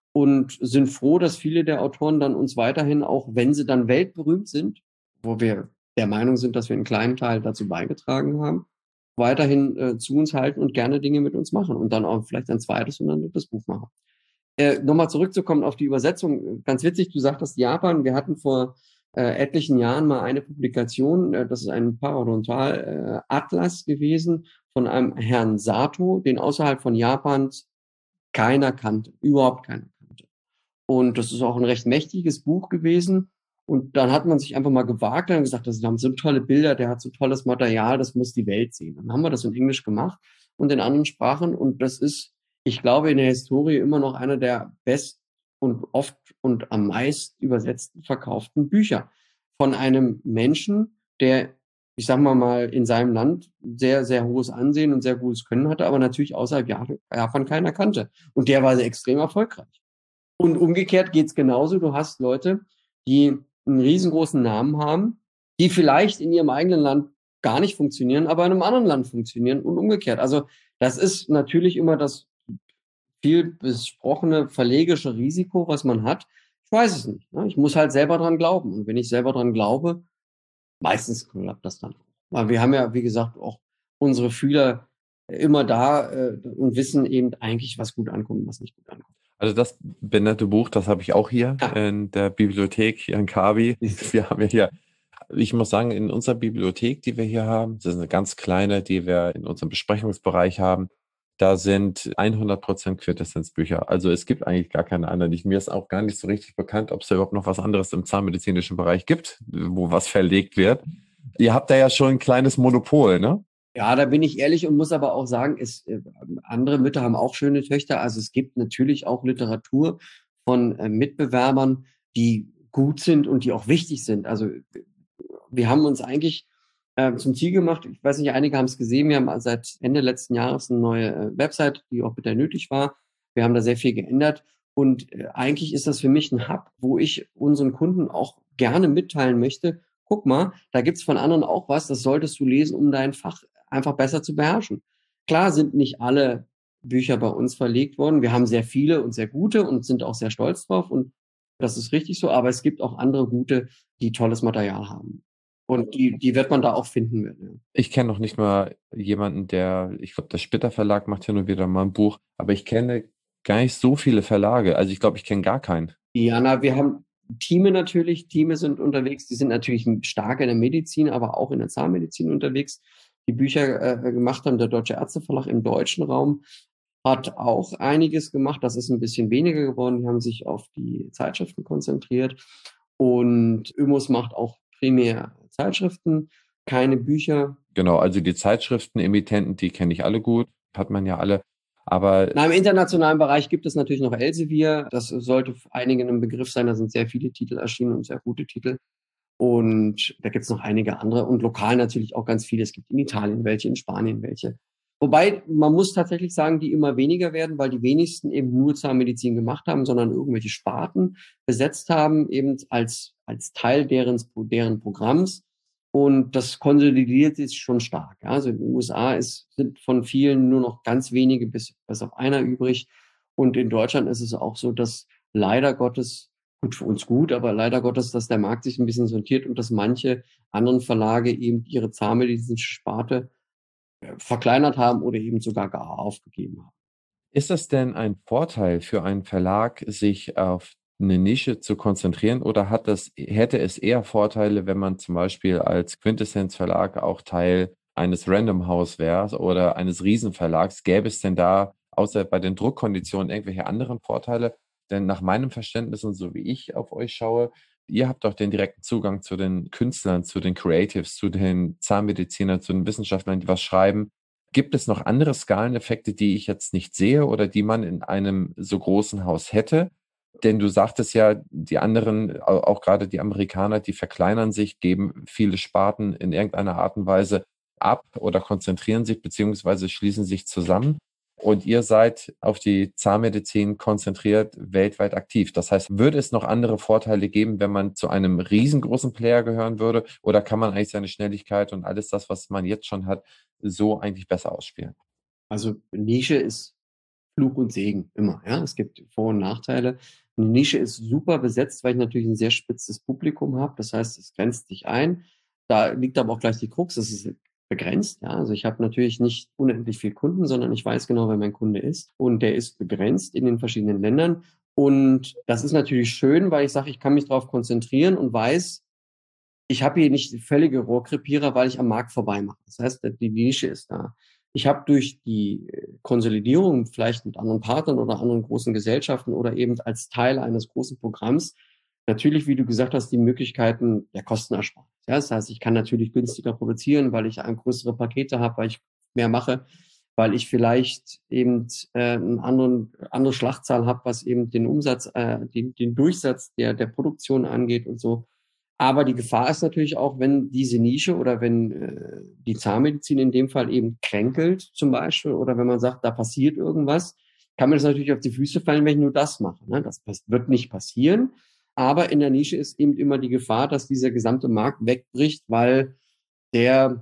und sind froh, dass viele der Autoren dann uns weiterhin, auch wenn sie dann weltberühmt sind, wo wir der Meinung sind, dass wir einen kleinen Teil dazu beigetragen haben, weiterhin zu uns halten und gerne Dinge mit uns machen und dann auch vielleicht ein zweites und ein drittes Buch machen. Nochmal zurückzukommen auf die Übersetzung, ganz witzig, du sagtest Japan, wir hatten vor etlichen Jahren mal eine Publikation, das ist ein Parodontal-Atlas gewesen von einem Herrn Sato, den außerhalb von Japans keiner kannte, überhaupt keiner kannte. Und das ist auch ein recht mächtiges Buch gewesen. Und dann hat man sich einfach mal gewagt und gesagt, das haben so tolle Bilder, der hat so tolles Material, das muss die Welt sehen. Dann haben wir das in Englisch gemacht und in anderen Sprachen. Und das ist, ich glaube, in der Historie immer noch einer der best und oft und am meist übersetzten verkauften Bücher von einem Menschen, der, ich sag mal, in seinem Land sehr, sehr hohes Ansehen und sehr gutes Können hatte, aber natürlich außerhalb Japan keiner kannte. Und der war extrem erfolgreich. Und umgekehrt geht's genauso. Du hast Leute, die einen riesengroßen Namen haben, die vielleicht in ihrem eigenen Land gar nicht funktionieren, aber in einem anderen Land funktionieren und umgekehrt. Also das ist natürlich immer das viel besprochene verlegerische Risiko, was man hat. Ich weiß es nicht. Ne? Ich muss halt selber dran glauben. Und wenn ich selber dran glaube, meistens klappt das dann. Weil wir haben ja, wie gesagt, auch unsere Fühler immer da und wissen eben eigentlich, was gut ankommt und was nicht gut ankommt. Also das benannte Buch, das habe ich auch hier Ja. in der Bibliothek hier in Kabi. Wir haben ja hier, ich muss sagen, in unserer Bibliothek, die wir hier haben, das ist eine ganz kleine, die wir in unserem Besprechungsbereich haben, da sind 100% Quintessenzbücher. Also es gibt eigentlich gar keine anderen. Mir ist auch gar nicht so richtig bekannt, ob es da überhaupt noch was anderes im zahnmedizinischen Bereich gibt, wo was verlegt wird. Ihr habt da ja schon ein kleines Monopol, ne? Ja, da bin ich ehrlich und muss aber auch sagen, andere Mütter haben auch schöne Töchter. Also es gibt natürlich auch Literatur von Mitbewerbern, die gut sind und die auch wichtig sind. Also wir haben uns eigentlich zum Ziel gemacht, ich weiß nicht, einige haben es gesehen, wir haben seit Ende letzten Jahres eine neue Website, die auch bitter nötig war. Wir haben da sehr viel geändert und eigentlich ist das für mich ein Hub, wo ich unseren Kunden auch gerne mitteilen möchte, guck mal, da gibt's von anderen auch was, das solltest du lesen, um dein Fach einfach besser zu beherrschen. Klar sind nicht alle Bücher bei uns verlegt worden. Wir haben sehr viele und sehr gute und sind auch sehr stolz drauf und das ist richtig so, aber es gibt auch andere gute, die tolles Material haben. Und die wird man da auch finden. Ja. Ich kenne noch nicht mal jemanden, ich glaube, der Spitter Verlag macht ja nur wieder mal ein Buch, aber ich kenne gar nicht so viele Verlage. Also ich glaube, ich kenne gar keinen. Ja, wir haben Teame natürlich. Teame sind unterwegs. Die sind natürlich stark in der Medizin, aber auch in der Zahnmedizin unterwegs. Die Bücher gemacht haben. Der Deutsche Ärzteverlag im deutschen Raum hat auch einiges gemacht. Das ist ein bisschen weniger geworden. Die haben sich auf die Zeitschriften konzentriert. Und Ömos macht auch primär Zeitschriften, keine Bücher. Genau, also die Zeitschriften-Emittenten, die kenne ich alle gut, hat man ja alle. Aber Na, im internationalen Bereich gibt es natürlich noch Elsevier. Das sollte einigen ein Begriff sein. Da sind sehr viele Titel erschienen und sehr gute Titel. Und da gibt es noch einige andere und lokal natürlich auch ganz viele. Es gibt in Italien welche, in Spanien welche. Wobei man muss tatsächlich sagen, die immer weniger werden, weil die wenigsten eben nur Zahnmedizin gemacht haben, sondern irgendwelche Sparten besetzt haben, eben als Teil deren Programms. Und das konsolidiert sich schon stark. Ja. Also in den USA sind von vielen nur noch ganz wenige bis auf einer übrig. Und in Deutschland ist es auch so, dass leider Gottes, gut für uns gut, aber leider Gottes, dass der Markt sich ein bisschen sortiert und dass manche anderen Verlage eben ihre zahnmedizinische Sparte verkleinert haben oder eben sogar gar aufgegeben haben. ist das denn ein Vorteil für einen Verlag, sich auf eine Nische zu konzentrieren, oder hätte es eher Vorteile, wenn man zum Beispiel als Quintessenz Verlag auch Teil eines Random House wäre oder eines Riesenverlags? Gäbe es denn da außer bei den Druckkonditionen irgendwelche anderen Vorteile? Denn nach meinem Verständnis und so wie ich auf euch schaue, Ihr habt doch den direkten Zugang zu den Künstlern, zu den Creatives, zu den Zahnmedizinern, zu den Wissenschaftlern, die was schreiben. Gibt es noch andere Skaleneffekte, die ich jetzt nicht sehe oder die man in einem so großen Haus hätte? Denn du sagtest ja, die anderen, auch gerade die Amerikaner, die verkleinern sich, geben viele Sparten in irgendeiner Art und Weise ab oder konzentrieren sich beziehungsweise schließen sich zusammen. Und ihr seid auf die Zahnmedizin konzentriert, weltweit aktiv. Das heißt, würde es noch andere Vorteile geben, wenn man zu einem riesengroßen Player gehören würde? Oder kann man eigentlich seine Schnelligkeit und alles das, was man jetzt schon hat, so eigentlich besser ausspielen? Also Nische ist Fluch und Segen immer. Ja, es gibt Vor- und Nachteile. Eine Nische ist super besetzt, weil ich natürlich ein sehr spitzes Publikum habe. Das heißt, es grenzt sich ein. Da liegt aber auch gleich die Krux. Es ist begrenzt. Ja, also ich habe natürlich nicht unendlich viel Kunden, sondern ich weiß genau, wer mein Kunde ist. Und der ist begrenzt in den verschiedenen Ländern. Und das ist natürlich schön, weil ich sage, ich kann mich darauf konzentrieren und weiß, ich habe hier nicht völlige Rohrkrepierer, weil ich am Markt vorbeimache. Das heißt, die Nische ist da. Ich habe durch die Konsolidierung vielleicht mit anderen Partnern oder anderen großen Gesellschaften oder eben als Teil eines großen Programms natürlich, wie du gesagt hast, die Möglichkeiten der Kostenersparnis. Ja, das heißt, ich kann natürlich günstiger produzieren, weil ich größere Pakete habe, weil ich mehr mache, weil ich vielleicht eben andere Schlachtzahl habe, was eben den Umsatz, den Durchsatz der Produktion angeht und so. Aber die Gefahr ist natürlich auch, wenn diese Nische oder wenn die Zahnmedizin in dem Fall eben kränkelt zum Beispiel oder wenn man sagt, da passiert irgendwas, kann mir das natürlich auf die Füße fallen, wenn ich nur das mache. Ne? Das wird nicht passieren. Aber in der Nische ist eben immer die Gefahr, dass dieser gesamte Markt wegbricht, weil der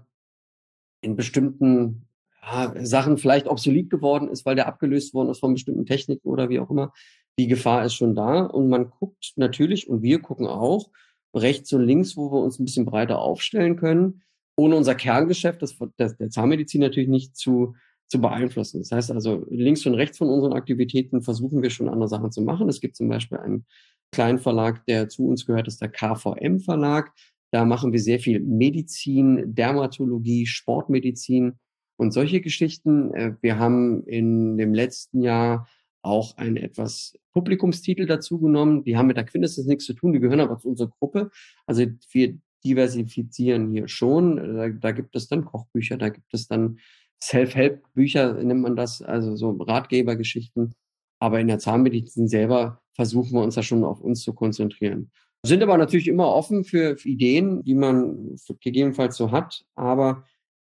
in bestimmten Sachen vielleicht obsolet geworden ist, weil der abgelöst worden ist von bestimmten Techniken oder wie auch immer. Die Gefahr ist schon da und man guckt natürlich und wir gucken auch rechts und links, wo wir uns ein bisschen breiter aufstellen können, ohne unser Kerngeschäft, der Zahnmedizin natürlich nicht zu beeinflussen. Das heißt also, links und rechts von unseren Aktivitäten versuchen wir schon andere Sachen zu machen. Es gibt zum Beispiel einen kleinen Verlag, der zu uns gehört, das ist der KVM Verlag. Da machen wir sehr viel Medizin, Dermatologie, Sportmedizin und solche Geschichten. Wir haben in dem letzten Jahr auch einen etwas Publikumstitel dazu genommen. Die haben mit der Quintessenz nichts zu tun, die gehören aber zu unserer Gruppe. Also wir diversifizieren hier schon. Da gibt es dann Kochbücher, da gibt es dann Self-Help-Bücher, nennt man das, also so Ratgebergeschichten. Aber in der Zahnmedizin selber versuchen wir uns da schon auf uns zu konzentrieren. Sind aber natürlich immer offen für Ideen, die man gegebenenfalls so hat. Aber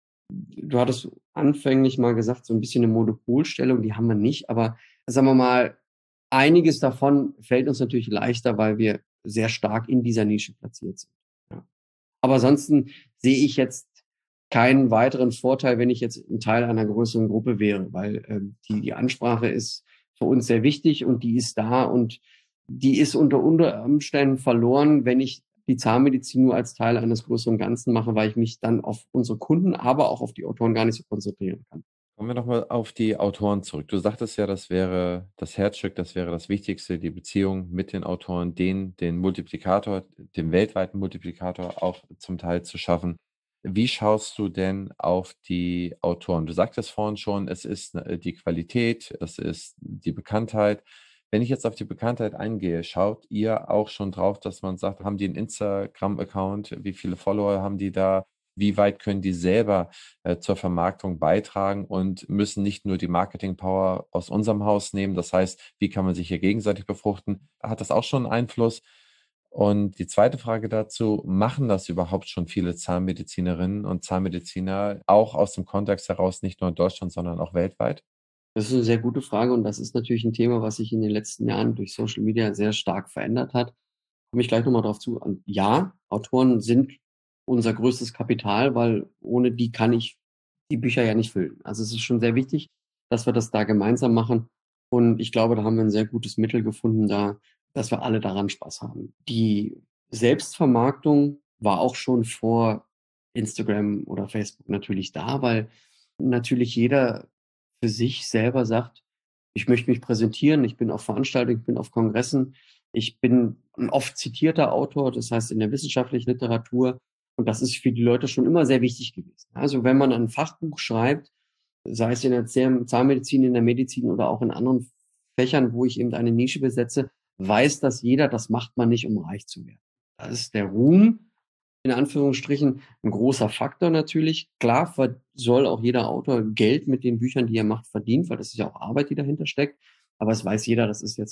du hattest anfänglich mal gesagt, so ein bisschen eine Monopolstellung, die haben wir nicht. Aber sagen wir mal, einiges davon fällt uns natürlich leichter, weil wir sehr stark in dieser Nische platziert sind. Ja. Aber ansonsten sehe ich jetzt keinen weiteren Vorteil, wenn ich jetzt ein Teil einer größeren Gruppe wäre, weil die Ansprache ist für uns sehr wichtig und die ist da und die ist unter Umständen verloren, wenn ich die Zahnmedizin nur als Teil eines größeren Ganzen mache, weil ich mich dann auf unsere Kunden, aber auch auf die Autoren gar nicht so konzentrieren kann. Kommen wir nochmal auf die Autoren zurück. Du sagtest ja, das wäre das Herzstück, das wäre das Wichtigste, die Beziehung mit den Autoren, den Multiplikator, den weltweiten Multiplikator auch zum Teil zu schaffen. Wie schaust du denn auf die Autoren? Du sagtest vorhin schon, es ist die Qualität, es ist die Bekanntheit. Wenn ich jetzt auf die Bekanntheit eingehe, schaut ihr auch schon drauf, dass man sagt, haben die einen Instagram-Account? Wie viele Follower haben die da? Wie weit können die selber zur Vermarktung beitragen und müssen nicht nur die Marketing-Power aus unserem Haus nehmen? Das heißt, wie kann man sich hier gegenseitig befruchten? Hat das auch schon einen Einfluss? Und die zweite Frage dazu, machen das überhaupt schon viele Zahnmedizinerinnen und Zahnmediziner, auch aus dem Kontext heraus, nicht nur in Deutschland, sondern auch weltweit? Das ist eine sehr gute Frage und das ist natürlich ein Thema, was sich in den letzten Jahren durch Social Media sehr stark verändert hat. Komme ich gleich nochmal drauf zu. Ja, Autoren sind unser größtes Kapital, weil ohne die kann ich die Bücher ja nicht füllen. Also es ist schon sehr wichtig, dass wir das da gemeinsam machen. Und ich glaube, da haben wir ein sehr gutes Mittel gefunden, da, dass wir alle daran Spaß haben. Die Selbstvermarktung war auch schon vor Instagram oder Facebook natürlich da, weil natürlich jeder für sich selber sagt, ich möchte mich präsentieren, ich bin auf Veranstaltungen, ich bin auf Kongressen, ich bin ein oft zitierter Autor, das heißt in der wissenschaftlichen Literatur. Und das ist für die Leute schon immer sehr wichtig gewesen. Also wenn man ein Fachbuch schreibt, sei es in der Zahnmedizin, in der Medizin oder auch in anderen Fächern, wo ich eben eine Nische besetze, weiß das jeder, das macht man nicht, um reich zu werden. Da ist der Ruhm in Anführungsstrichen ein großer Faktor natürlich. Klar soll auch jeder Autor Geld mit den Büchern, die er macht, verdienen, weil das ist ja auch Arbeit, die dahinter steckt. Aber es weiß jeder,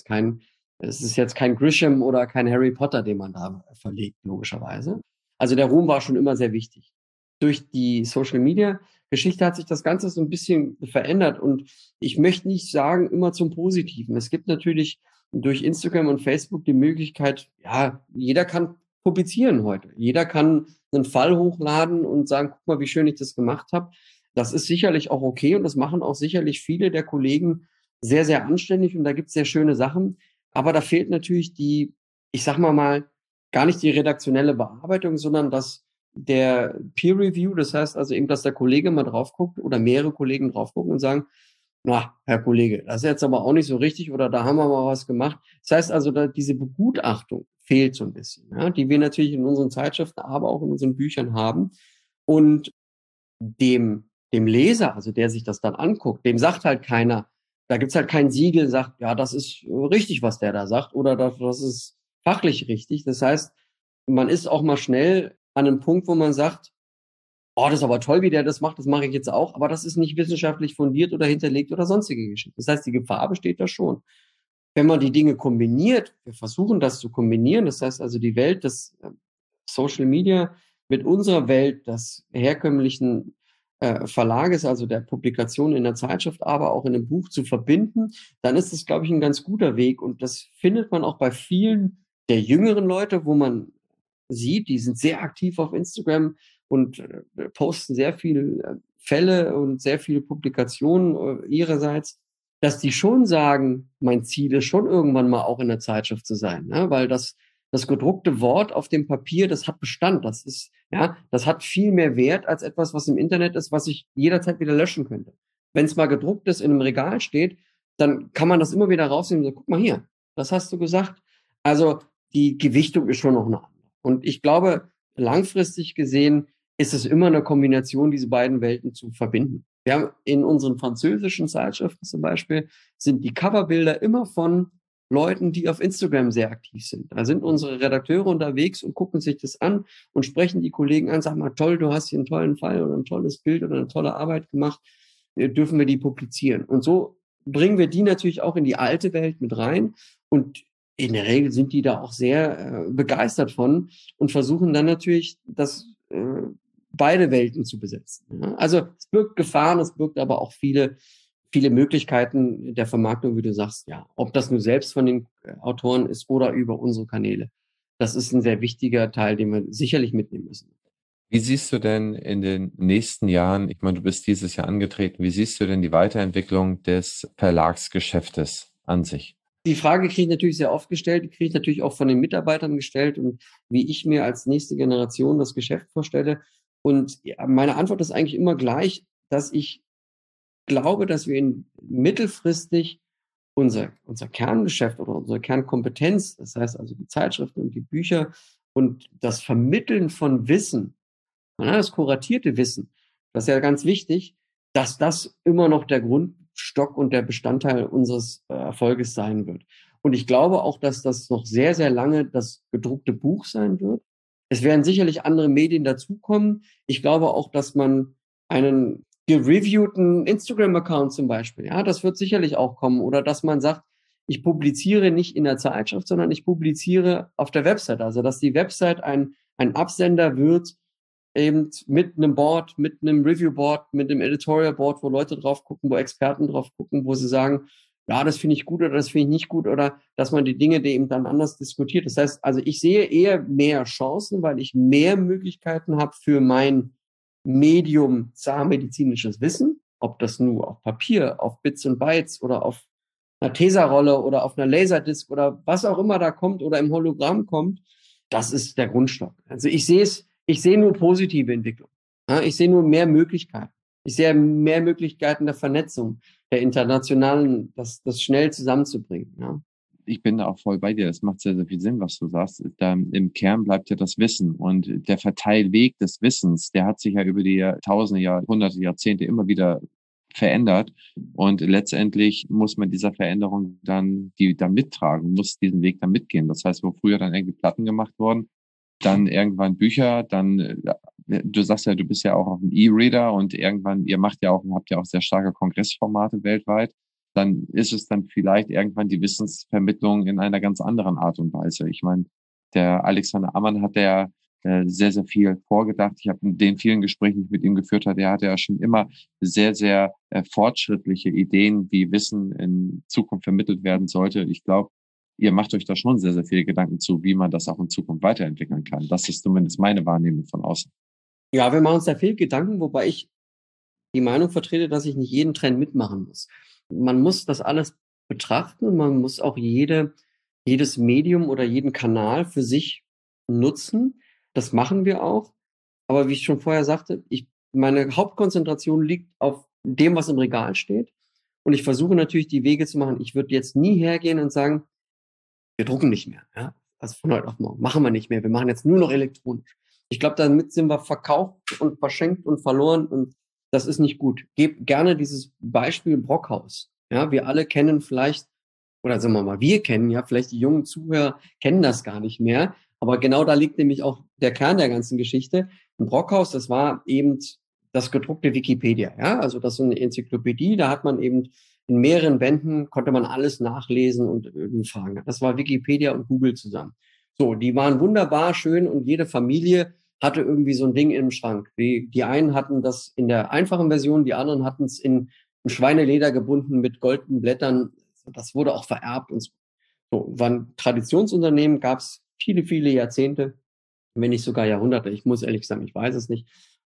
es ist jetzt kein Grisham oder kein Harry Potter, den man da verlegt, logischerweise. Also der Ruhm war schon immer sehr wichtig. Durch die Social Media Geschichte hat sich das Ganze so ein bisschen verändert und ich möchte nicht sagen, immer zum Positiven. Es gibt natürlich durch Instagram und Facebook die Möglichkeit, ja, jeder kann publizieren heute. Jeder kann einen Fall hochladen und sagen, guck mal, wie schön ich das gemacht habe. Das ist sicherlich auch okay und das machen auch sicherlich viele der Kollegen sehr, sehr anständig und da gibt es sehr schöne Sachen. Aber da fehlt natürlich ich sag mal, gar nicht die redaktionelle Bearbeitung, sondern der Peer Review, das heißt also eben, dass der Kollege mal drauf guckt oder mehrere Kollegen drauf gucken und sagen, na, Herr Kollege, das ist jetzt aber auch nicht so richtig oder da haben wir mal was gemacht. Das heißt also, diese Begutachtung fehlt so ein bisschen, ja, die wir natürlich in unseren Zeitschriften, aber auch in unseren Büchern haben. Und dem Leser, also der sich das dann anguckt, dem sagt halt keiner, da gibt's halt kein Siegel, sagt, ja, das ist richtig, was der da sagt, oder das ist fachlich richtig. Das heißt, man ist auch mal schnell an einem Punkt, wo man sagt, oh, das ist aber toll, wie der das macht, das mache ich jetzt auch, aber das ist nicht wissenschaftlich fundiert oder hinterlegt oder sonstige Geschichte. Das heißt, die Gefahr besteht da schon. Wenn man die Dinge kombiniert, wir versuchen das zu kombinieren, das heißt also die Welt des Social Media mit unserer Welt des herkömmlichen Verlages, also der Publikation in der Zeitschrift, aber auch in einem Buch zu verbinden, dann ist das, glaube ich, ein ganz guter Weg. Und das findet man auch bei vielen der jüngeren Leute, wo man sieht, die sind sehr aktiv auf Instagram und posten sehr viele Fälle und sehr viele Publikationen ihrerseits, dass die schon sagen, mein Ziel ist schon irgendwann mal auch in der Zeitschrift zu sein, ne? Weil das gedruckte Wort auf dem Papier, das hat Bestand, das hat viel mehr Wert als etwas, was im Internet ist, was ich jederzeit wieder löschen könnte. Wenn es mal gedruckt ist, in einem Regal steht, dann kann man das immer wieder rausnehmen und sagen, guck mal hier, das hast du gesagt. Also die Gewichtung ist schon noch eine andere. Und ich glaube, langfristig gesehen ist es immer eine Kombination, diese beiden Welten zu verbinden. Wir haben in unseren französischen Zeitschriften zum Beispiel, sind die Coverbilder immer von Leuten, die auf Instagram sehr aktiv sind. Da sind unsere Redakteure unterwegs und gucken sich das an und sprechen die Kollegen an, sag mal, toll, du hast hier einen tollen Fall oder ein tolles Bild oder eine tolle Arbeit gemacht, dürfen wir die publizieren. Und so bringen wir die natürlich auch in die alte Welt mit rein und in der Regel sind die da auch sehr begeistert von und versuchen dann natürlich, beide Welten zu besetzen. Ja? Also es birgt Gefahren, es birgt aber auch viele Möglichkeiten der Vermarktung, wie du sagst, ja. Ob das nur selbst von den Autoren ist oder über unsere Kanäle. Das ist ein sehr wichtiger Teil, den wir sicherlich mitnehmen müssen. Wie siehst du denn in den nächsten Jahren, ich meine, du bist dieses Jahr angetreten, wie siehst du denn die Weiterentwicklung des Verlagsgeschäftes an sich? Die Frage kriege ich natürlich sehr oft gestellt, die kriege ich natürlich auch von den Mitarbeitern gestellt und wie ich mir als nächste Generation das Geschäft vorstelle. Und ja, meine Antwort ist eigentlich immer gleich, dass ich glaube, dass wir mittelfristig unser Kerngeschäft oder unsere Kernkompetenz, das heißt also die Zeitschriften und die Bücher und das Vermitteln von Wissen, das kuratierte Wissen, das ist ja ganz wichtig, dass das immer noch der Grundstock und der Bestandteil unseres Erfolges sein wird. Und ich glaube auch, dass das noch sehr, sehr lange das gedruckte Buch sein wird. Es werden sicherlich andere Medien dazukommen. Ich glaube auch, dass man einen gereviewten Instagram-Account zum Beispiel, ja, das wird sicherlich auch kommen. Oder dass man sagt, ich publiziere nicht in der Zeitschrift, sondern ich publiziere auf der Website. Also, dass die Website ein Absender wird, eben mit einem Board, mit einem Review-Board, mit einem Editorial-Board, wo Leute drauf gucken, wo Experten drauf gucken, wo sie sagen, ja, das finde ich gut oder das finde ich nicht gut oder dass man die Dinge eben dann anders diskutiert. Das heißt, also ich sehe eher mehr Chancen, weil ich mehr Möglichkeiten habe für mein Medium zahnmedizinisches Wissen, ob das nur auf Papier, auf Bits und Bytes oder auf einer Tesa-Rolle oder auf einer Laserdisc oder was auch immer da kommt oder im Hologramm kommt, das ist der Grundstock. Also ich sehe nur positive Entwicklung. Ja, ich sehe nur mehr Möglichkeiten. Ich sehe mehr Möglichkeiten der Vernetzung, der internationalen, das schnell zusammenzubringen. Ja. Ich bin da auch voll bei dir. Das macht sehr, sehr viel Sinn, was du sagst. Da im Kern bleibt ja das Wissen und der Verteilweg des Wissens, der hat sich ja über die Tausende, Jahrhunderte, Jahrzehnte immer wieder verändert und letztendlich muss man dieser Veränderung dann mittragen, muss diesen Weg dann mitgehen. Das heißt, wo früher dann irgendwie Platten gemacht wurden, dann irgendwann Bücher, dann, du sagst ja, du bist ja auch auf dem E-Reader und irgendwann, habt ja auch sehr starke Kongressformate weltweit, dann ist es dann vielleicht irgendwann die Wissensvermittlung in einer ganz anderen Art und Weise. Ich meine, der Alexander Ammann hat ja sehr, sehr viel vorgedacht. Ich habe in den vielen Gesprächen, die ich mit ihm geführt habe, er hatte ja schon immer sehr, sehr fortschrittliche Ideen, wie Wissen in Zukunft vermittelt werden sollte. Ich glaube, ihr macht euch da schon sehr, sehr viele Gedanken zu, wie man das auch in Zukunft weiterentwickeln kann. Das ist zumindest meine Wahrnehmung von außen. Ja, wir machen uns da viel Gedanken, wobei ich die Meinung vertrete, dass ich nicht jeden Trend mitmachen muss. Man muss das alles betrachten und man muss auch jedes Medium oder jeden Kanal für sich nutzen. Das machen wir auch. Aber wie ich schon vorher sagte, meine Hauptkonzentration liegt auf dem, was im Regal steht. Und ich versuche natürlich die Wege zu machen. Ich würde jetzt nie hergehen und sagen, wir drucken nicht mehr. Ja? Also von heute auf morgen. Machen wir nicht mehr. Wir machen jetzt nur noch elektronisch. Ich glaube, damit sind wir verkauft und verschenkt und verloren und das ist nicht gut. Gebt gerne dieses Beispiel Brockhaus. Ja, wir alle kennen vielleicht, oder sagen wir mal, wir kennen ja, vielleicht die jungen Zuhörer kennen das gar nicht mehr. Aber genau da liegt nämlich auch der Kern der ganzen Geschichte. Ein Brockhaus, das war eben das gedruckte Wikipedia. Ja, also das ist eine Enzyklopädie. Da hat man eben in mehreren Bänden konnte man alles nachlesen und irgendwie fragen. Das war Wikipedia und Google zusammen. So, die waren wunderbar schön und jede Familie hatte irgendwie so ein Ding im Schrank. Die einen hatten das in der einfachen Version, die anderen hatten es in Schweineleder gebunden mit goldenen Blättern. Das wurde auch vererbt und so. War ein Traditionsunternehmen, gab es viele, viele Jahrzehnte, wenn nicht sogar Jahrhunderte. Ich muss ehrlich sagen, ich weiß es nicht.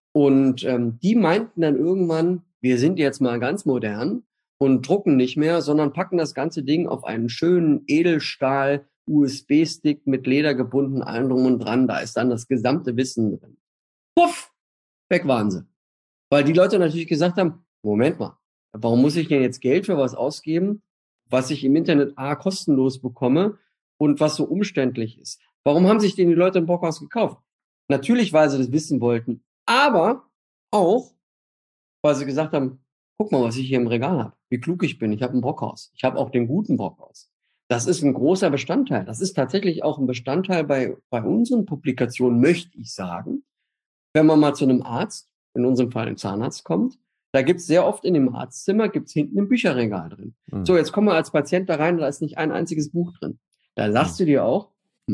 Und die meinten dann irgendwann, wir sind jetzt mal ganz modern und drucken nicht mehr, sondern packen das ganze Ding auf einen schönen Edelstahl USB-Stick mit Leder gebunden, allem drum und dran. Da ist dann das gesamte Wissen drin. Puff! Weg waren sie. Weil die Leute natürlich gesagt haben, Moment mal, warum muss ich denn jetzt Geld für was ausgeben, was ich im Internet kostenlos bekomme und was so umständlich ist? Warum haben sich denn die Leute im Brockhaus gekauft? Natürlich, weil sie das wissen wollten, aber auch, weil sie gesagt haben, guck mal, was ich hier im Regal habe, wie klug ich bin, ich habe ein Brockhaus. Ich habe auch den guten Brockhaus. Das ist ein großer Bestandteil. Das ist tatsächlich auch ein Bestandteil bei unseren Publikationen, möchte ich sagen. Wenn man mal zu einem Arzt, in unserem Fall einem Zahnarzt kommt, da gibt es sehr oft in dem Arztzimmer, gibt es hinten ein Bücherregal drin. Mhm. So, jetzt kommen wir als Patient da rein, da ist nicht ein einziges Buch drin. Da sagst du dir auch,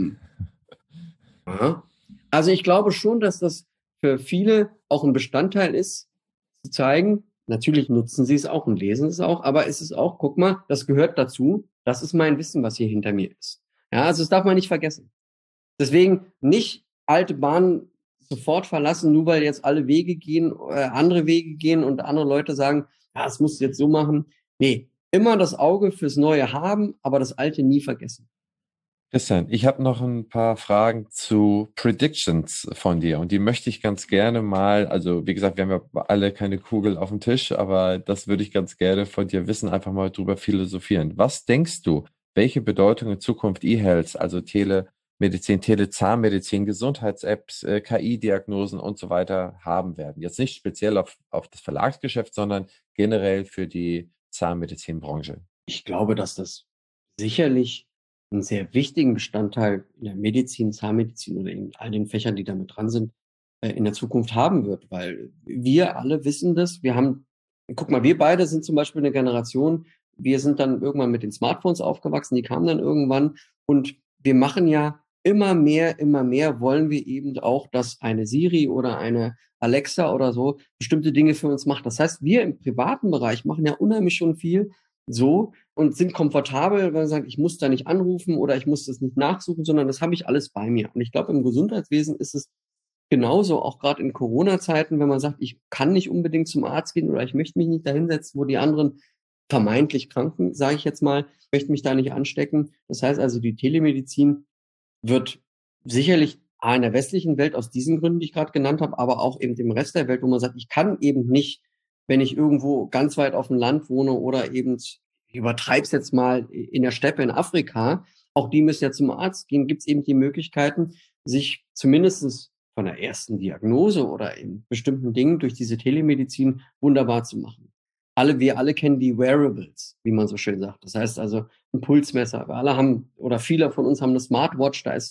Aha. Also ich glaube schon, dass das für viele auch ein Bestandteil ist, zu zeigen, natürlich nutzen sie es auch und lesen es auch, aber es ist auch, guck mal, das gehört dazu, das ist mein Wissen, was hier hinter mir ist. Ja, also das darf man nicht vergessen. Deswegen nicht alte Bahnen sofort verlassen, nur weil jetzt alle Wege gehen, andere Wege gehen und andere Leute sagen, ja, das musst du jetzt so machen. Nee, immer das Auge fürs Neue haben, aber das Alte nie vergessen. Christian, ich habe noch ein paar Fragen zu Predictions von dir und die möchte ich ganz gerne mal, also wie gesagt, wir haben ja alle keine Kugel auf dem Tisch, aber das würde ich ganz gerne von dir wissen, einfach mal drüber philosophieren. Was denkst du, welche Bedeutung in Zukunft E-Health, also Telemedizin, Telezahnmedizin, Gesundheits-Apps, KI-Diagnosen und so weiter haben werden? Jetzt nicht speziell auf das Verlagsgeschäft, sondern generell für die Zahnmedizinbranche. Ich glaube, dass das sicherlich einen sehr wichtigen Bestandteil in der Medizin, Zahnmedizin oder in all den Fächern, die damit dran sind, in der Zukunft haben wird, weil wir alle wissen das. Guck mal, wir beide sind zum Beispiel eine Generation, wir sind dann irgendwann mit den Smartphones aufgewachsen, die kamen dann irgendwann und wir machen ja immer mehr wollen wir eben auch, dass eine Siri oder eine Alexa oder so bestimmte Dinge für uns macht. Das heißt, wir im privaten Bereich machen ja unheimlich schon viel so und sind komfortabel, weil man sagt, ich muss da nicht anrufen oder ich muss das nicht nachsuchen, sondern das habe ich alles bei mir. Und ich glaube, im Gesundheitswesen ist es genauso, auch gerade in Corona-Zeiten, wenn man sagt, ich kann nicht unbedingt zum Arzt gehen oder ich möchte mich nicht dahinsetzen, wo die anderen vermeintlich Kranken, sage ich jetzt mal, möchte mich da nicht anstecken. Das heißt also, die Telemedizin wird sicherlich in der westlichen Welt aus diesen Gründen, die ich gerade genannt habe, aber auch eben im Rest der Welt, wo man sagt, ich kann eben nicht, wenn ich irgendwo ganz weit auf dem Land wohne oder eben, ich übertreibe es jetzt mal, in der Steppe in Afrika, auch die müssen ja zum Arzt gehen, gibt es eben die Möglichkeiten, sich zumindest von der ersten Diagnose oder in bestimmten Dingen durch diese Telemedizin wunderbar zu machen. Wir alle kennen die Wearables, wie man so schön sagt. Das heißt also ein Pulsmesser. Wir alle haben, oder viele von uns haben eine Smartwatch, da ist ein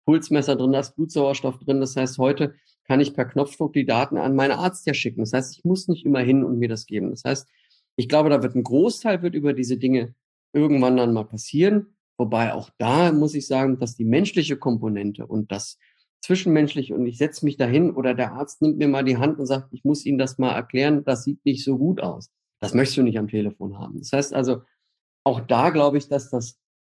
Pulsmesser drin, da ist Blutsauerstoff drin. Das heißt, heute kann ich per Knopfdruck die Daten an meine Arzt schicken. Das heißt, ich muss nicht immer hin und mir das geben. Das heißt, ich glaube, da wird ein Großteil wird über diese Dinge irgendwann dann mal passieren. Wobei auch da muss ich sagen, dass die menschliche Komponente und das Zwischenmenschliche und ich setze mich dahin oder der Arzt nimmt mir mal die Hand und sagt, ich muss Ihnen das mal erklären, das sieht nicht so gut aus. Das möchtest du nicht am Telefon haben. Das heißt also, auch da glaube ich, dass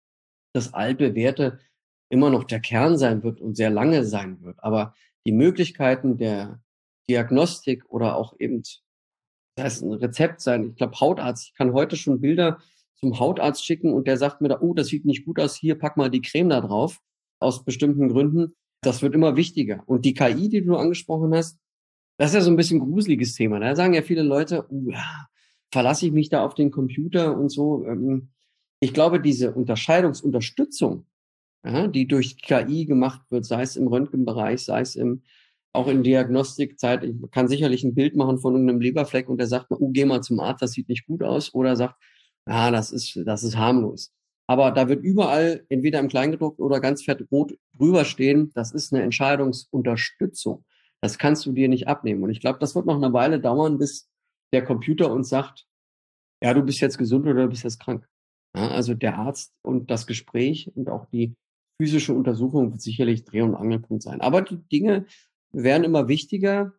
das altbewährte immer noch der Kern sein wird und sehr lange sein wird. Aber die Möglichkeiten der Diagnostik oder auch eben, das heißt ein Rezept sein, ich glaube Hautarzt, ich kann heute schon Bilder zum Hautarzt schicken und der sagt mir da, oh, das sieht nicht gut aus, hier, pack mal die Creme da drauf, aus bestimmten Gründen. Das wird immer wichtiger. Und die KI, die du angesprochen hast, das ist ja so ein bisschen ein gruseliges Thema. Da sagen ja viele Leute, ja, verlasse ich mich da auf den Computer und so. Ich glaube, diese Unterscheidungsunterstützung, ja, die durch KI gemacht wird, sei es im Röntgenbereich, sei es auch in Diagnostikzeit. Ich kann sicherlich ein Bild machen von irgendeinem Leberfleck und der sagt, geh mal zum Arzt, das sieht nicht gut aus. Oder sagt, ja, das ist harmlos. Aber da wird überall entweder im Kleingedruckten oder ganz fett rot drüber stehen, das ist eine Entscheidungsunterstützung. Das kannst du dir nicht abnehmen. Und ich glaube, das wird noch eine Weile dauern, bis der Computer uns sagt, ja, du bist jetzt gesund oder du bist jetzt krank. Ja, also der Arzt und das Gespräch und auch die physische Untersuchung wird sicherlich Dreh- und Angelpunkt sein. Aber die Dinge werden immer wichtiger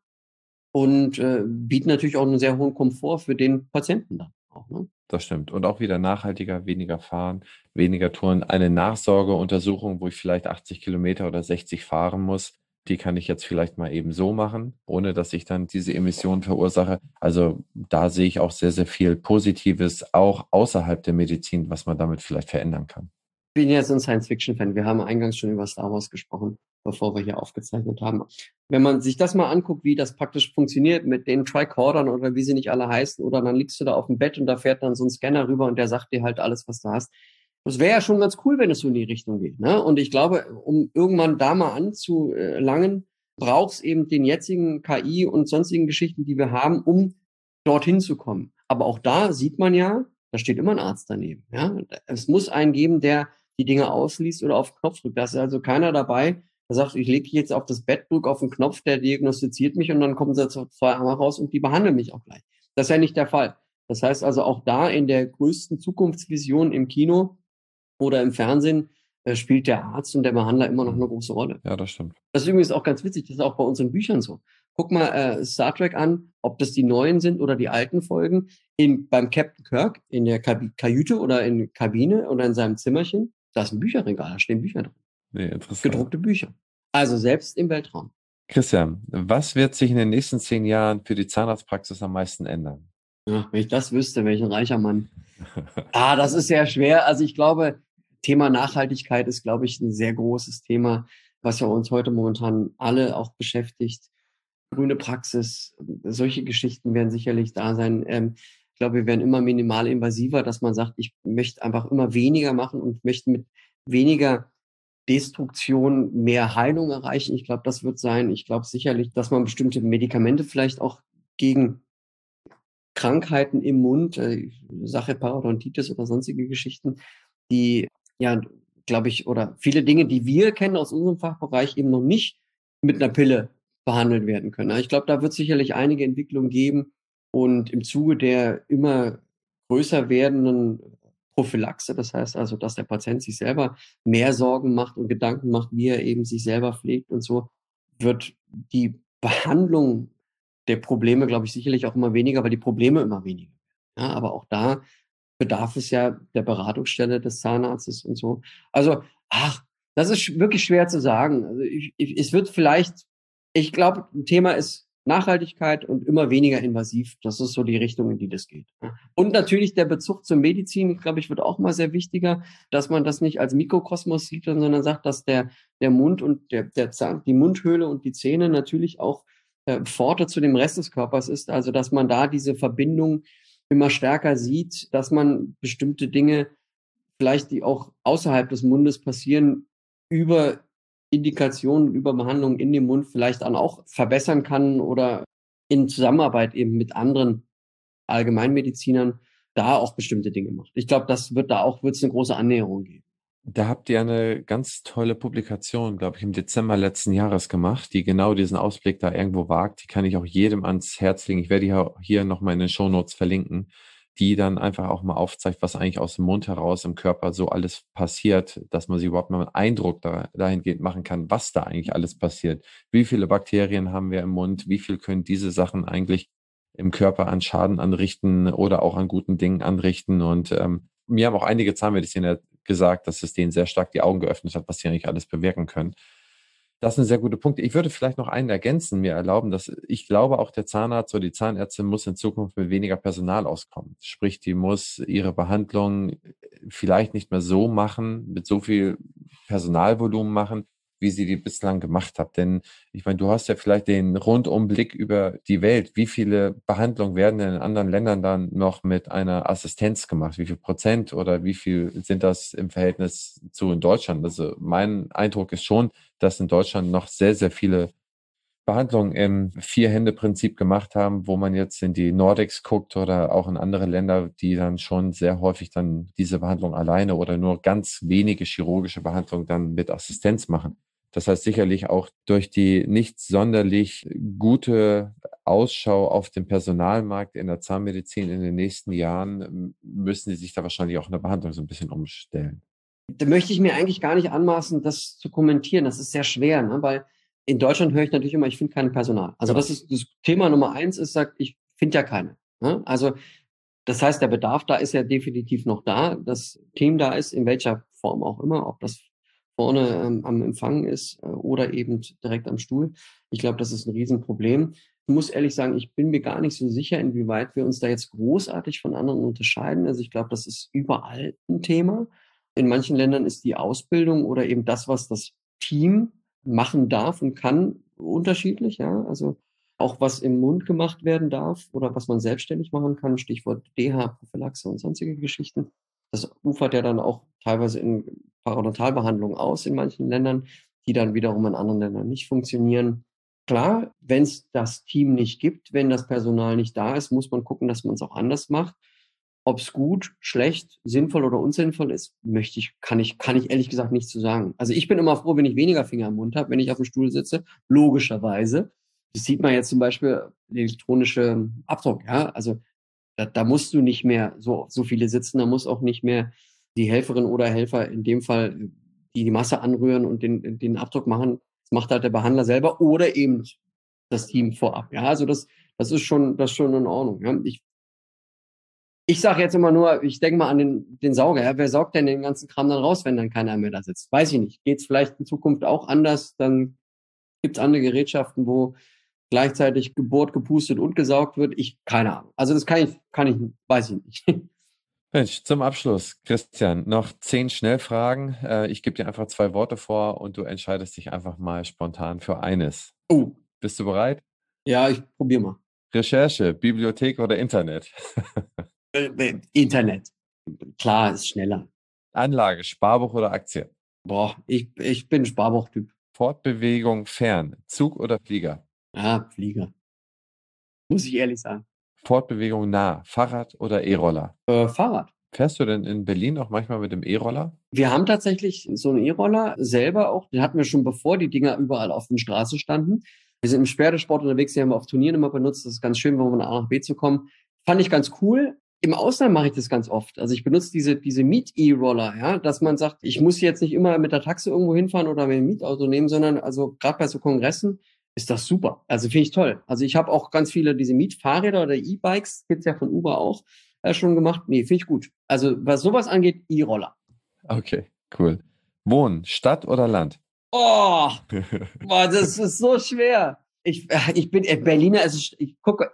und bieten natürlich auch einen sehr hohen Komfort für den Patienten dann auch, ne? Das stimmt. Und auch wieder nachhaltiger, weniger fahren, weniger Touren. Eine Nachsorgeuntersuchung, wo ich vielleicht 80 Kilometer oder 60 fahren muss, die kann ich jetzt vielleicht mal eben so machen, ohne dass ich dann diese Emissionen verursache. Also da sehe ich auch sehr, sehr viel Positives, auch außerhalb der Medizin, was man damit vielleicht verändern kann. Ich bin ja so ein Science-Fiction-Fan. Wir haben eingangs schon über Star Wars gesprochen, bevor wir hier aufgezeichnet haben. Wenn man sich das mal anguckt, wie das praktisch funktioniert mit den Tricordern oder wie sie nicht alle heißen, oder dann liegst du da auf dem Bett und da fährt dann so ein Scanner rüber und der sagt dir halt alles, was du hast. Das wäre ja schon ganz cool, wenn es so in die Richtung geht, ne? Und ich glaube, um irgendwann da mal anzulangen, braucht es eben den jetzigen KI und sonstigen Geschichten, die wir haben, um dorthin zu kommen. Aber auch da sieht man ja, da steht immer ein Arzt daneben, ja? Es muss einen geben, der die Dinge ausliest oder auf den Knopf drückt. Da ist also keiner dabei, der sagt, ich lege dich jetzt auf das Bett, drücke auf den Knopf, der diagnostiziert mich und dann kommen sie zwei Arme raus und die behandeln mich auch gleich. Das ist ja nicht der Fall. Das heißt also auch da in der größten Zukunftsvision im Kino oder im Fernsehen spielt der Arzt und der Behandler immer noch eine große Rolle. Ja, das stimmt. Das ist übrigens auch ganz witzig, das ist auch bei unseren Büchern so. Guck mal Star Trek an, ob das die neuen sind oder die alten Folgen. Beim Captain Kirk in der Kajüte oder in Kabine oder in seinem Zimmerchen, da ist ein Bücherregal, da stehen Bücher drin. Nee, interessant. Gedruckte Bücher. Also selbst im Weltraum. Christian, was wird sich in den nächsten 10 Jahren für die Zahnarztpraxis am meisten ändern? Ja, wenn ich das wüsste, welch ein reicher Mann. Das ist sehr schwer. Also ich glaube, Thema Nachhaltigkeit ist, glaube ich, ein sehr großes Thema, was ja uns heute momentan alle auch beschäftigt. Grüne Praxis, solche Geschichten werden sicherlich da sein. Ich glaube, wir werden immer minimalinvasiver, dass man sagt, ich möchte einfach immer weniger machen und möchte mit weniger Destruktion mehr Heilung erreichen. Ich glaube, das wird sein. Ich glaube sicherlich, dass man bestimmte Medikamente vielleicht auch gegen Krankheiten im Mund, Sache Parodontitis oder sonstige Geschichten, die ja, glaube ich, oder viele Dinge, die wir kennen aus unserem Fachbereich, eben noch nicht mit einer Pille behandelt werden können. Ich glaube, da wird sicherlich einige Entwicklungen geben und im Zuge der immer größer werdenden Prophylaxe, das heißt also, dass der Patient sich selber mehr Sorgen macht und Gedanken macht, wie er eben sich selber pflegt und so, wird die Behandlung der Probleme, glaube ich, sicherlich auch immer weniger, weil die Probleme immer weniger werden. Ja, aber auch da bedarf es ja der Beratungsstelle des Zahnarztes und so. Also, das ist wirklich schwer zu sagen. Also es wird vielleicht, ich glaube, ein Thema ist Nachhaltigkeit und immer weniger invasiv. Das ist so die Richtung, in die das geht. Und natürlich der Bezug zur Medizin, glaube ich, wird auch mal sehr wichtiger, dass man das nicht als Mikrokosmos sieht, sondern sagt, dass der Mund und der Zahn, die Mundhöhle und die Zähne natürlich auch Pforte zu dem Rest des Körpers ist. Also, dass man da diese Verbindung immer stärker sieht, dass man bestimmte Dinge vielleicht, die auch außerhalb des Mundes passieren, über Indikationen, über Behandlungen in dem Mund vielleicht dann auch verbessern kann oder in Zusammenarbeit eben mit anderen Allgemeinmedizinern da auch bestimmte Dinge macht. Ich glaube, wird es eine große Annäherung geben. Da habt ihr eine ganz tolle Publikation, glaube ich, im Dezember letzten Jahres gemacht, die genau diesen Ausblick da irgendwo wagt. Die kann ich auch jedem ans Herz legen. Ich werde die hier nochmal in den Shownotes verlinken, die dann einfach auch mal aufzeigt, was eigentlich aus dem Mund heraus im Körper so alles passiert, dass man sich überhaupt mal einen Eindruck dahingehend machen kann, was da eigentlich alles passiert. Wie viele Bakterien haben wir im Mund? Wie viel können diese Sachen eigentlich im Körper an Schaden anrichten oder auch an guten Dingen anrichten? Und mir haben auch einige Zahnmediziner gesagt, dass es denen sehr stark die Augen geöffnet hat, was sie eigentlich alles bewirken können. Das sind sehr gute Punkte. Ich würde vielleicht noch einen ergänzen, mir erlauben, dass ich glaube, auch der Zahnarzt oder die Zahnärztin muss in Zukunft mit weniger Personal auskommen. Sprich, die muss ihre Behandlung vielleicht nicht mehr so machen, mit so viel Personalvolumen machen, wie sie die bislang gemacht hat. Denn ich meine, du hast ja vielleicht den Rundumblick über die Welt. Wie viele Behandlungen werden denn in anderen Ländern dann noch mit einer Assistenz gemacht? Wie viel Prozent oder wie viel sind das im Verhältnis zu in Deutschland? Also mein Eindruck ist schon, dass in Deutschland noch sehr, sehr viele Behandlungen im Vier-Hände-Prinzip gemacht haben, wo man jetzt in die Nordics guckt oder auch in andere Länder, die dann schon sehr häufig dann diese Behandlung alleine oder nur ganz wenige chirurgische Behandlungen dann mit Assistenz machen. Das heißt sicherlich auch durch die nicht sonderlich gute Ausschau auf dem Personalmarkt in der Zahnmedizin in den nächsten Jahren müssen sie sich da wahrscheinlich auch in der Behandlung so ein bisschen umstellen. Da möchte ich mir eigentlich gar nicht anmaßen, das zu kommentieren. Das ist sehr schwer, ne? Weil in Deutschland höre ich natürlich immer, ich finde kein Personal. Also das ist das Thema Nummer eins, ist, sagt, ich finde ja keine. Ne? Also das heißt, der Bedarf da ist ja definitiv noch da. Das Team da ist, in welcher Form auch immer, ob das vorne am Empfang ist oder eben direkt am Stuhl. Ich glaube, das ist ein Riesenproblem. Ich muss ehrlich sagen, ich bin mir gar nicht so sicher, inwieweit wir uns da jetzt großartig von anderen unterscheiden. Also ich glaube, das ist überall ein Thema. In manchen Ländern ist die Ausbildung oder eben das, was das Team machen darf und kann, unterschiedlich. Ja, also auch was im Mund gemacht werden darf oder was man selbstständig machen kann, Stichwort DH-Prophylaxe und sonstige Geschichten. Das ufert ja dann auch teilweise in Parodontalbehandlungen aus in manchen Ländern, die dann wiederum in anderen Ländern nicht funktionieren. Klar, wenn es das Team nicht gibt, wenn das Personal nicht da ist, muss man gucken, dass man es auch anders macht. Ob es gut, schlecht, sinnvoll oder unsinnvoll ist, kann ich ehrlich gesagt nicht zu sagen. Also ich bin immer froh, wenn ich weniger Finger im Mund habe, wenn ich auf dem Stuhl sitze, logischerweise. Das sieht man jetzt zum Beispiel elektronische Abdruck, ja. Also da musst du nicht mehr so viele sitzen, da muss auch nicht mehr die Helferin oder Helfer in dem Fall die Masse anrühren und den Abdruck machen. Das macht halt der Behandler selber oder eben das Team vorab. Ja, also das ist schon in Ordnung. Ja. Ich sage jetzt immer nur, ich denke mal an den Sauger. Ja? Wer saugt denn den ganzen Kram dann raus, wenn dann keiner mehr da sitzt? Weiß ich nicht. Geht es vielleicht in Zukunft auch anders? Dann gibt es andere Gerätschaften, wo gleichzeitig gebohrt, gepustet und gesaugt wird. Keine Ahnung. Also das weiß ich nicht. Mensch, zum Abschluss, Christian, noch 10 Schnellfragen. Ich gebe dir einfach 2 Worte vor und du entscheidest dich einfach mal spontan für eines. Oh, Bist du bereit? ja, ich probiere mal. Recherche, Bibliothek oder Internet? Internet. Klar, ist schneller. Anlage, Sparbuch oder Aktie? Boah, ich bin Sparbuchtyp. Fortbewegung fern, Zug oder Flieger? Ja, Flieger. Muss ich ehrlich sagen. Fortbewegung nah, Fahrrad oder E-Roller? Fahrrad. Fährst du denn in Berlin auch manchmal mit dem E-Roller? Wir haben tatsächlich so einen E-Roller selber auch. Den hatten wir schon bevor die Dinger überall auf den Straßen standen. Wir sind im Pferdesport unterwegs, die haben wir auf Turnieren immer benutzt. Das ist ganz schön, von A nach B zu kommen. Fand ich ganz cool. Im Ausland mache ich das ganz oft. Also ich benutze diese Miet-E-Roller, ja, dass man sagt, ich muss jetzt nicht immer mit der Taxe irgendwo hinfahren oder mit dem Mietauto nehmen, sondern also gerade bei so Kongressen ist das super. Also finde ich toll. Also ich habe auch ganz viele diese Mietfahrräder oder E-Bikes, gibt's ja von Uber auch schon gemacht. Nee, finde ich gut. Also was sowas angeht, E-Roller. Okay, cool. Wohnen, Stadt oder Land? Oh, boah, das ist so schwer. Ich bin Berliner, ich gucke,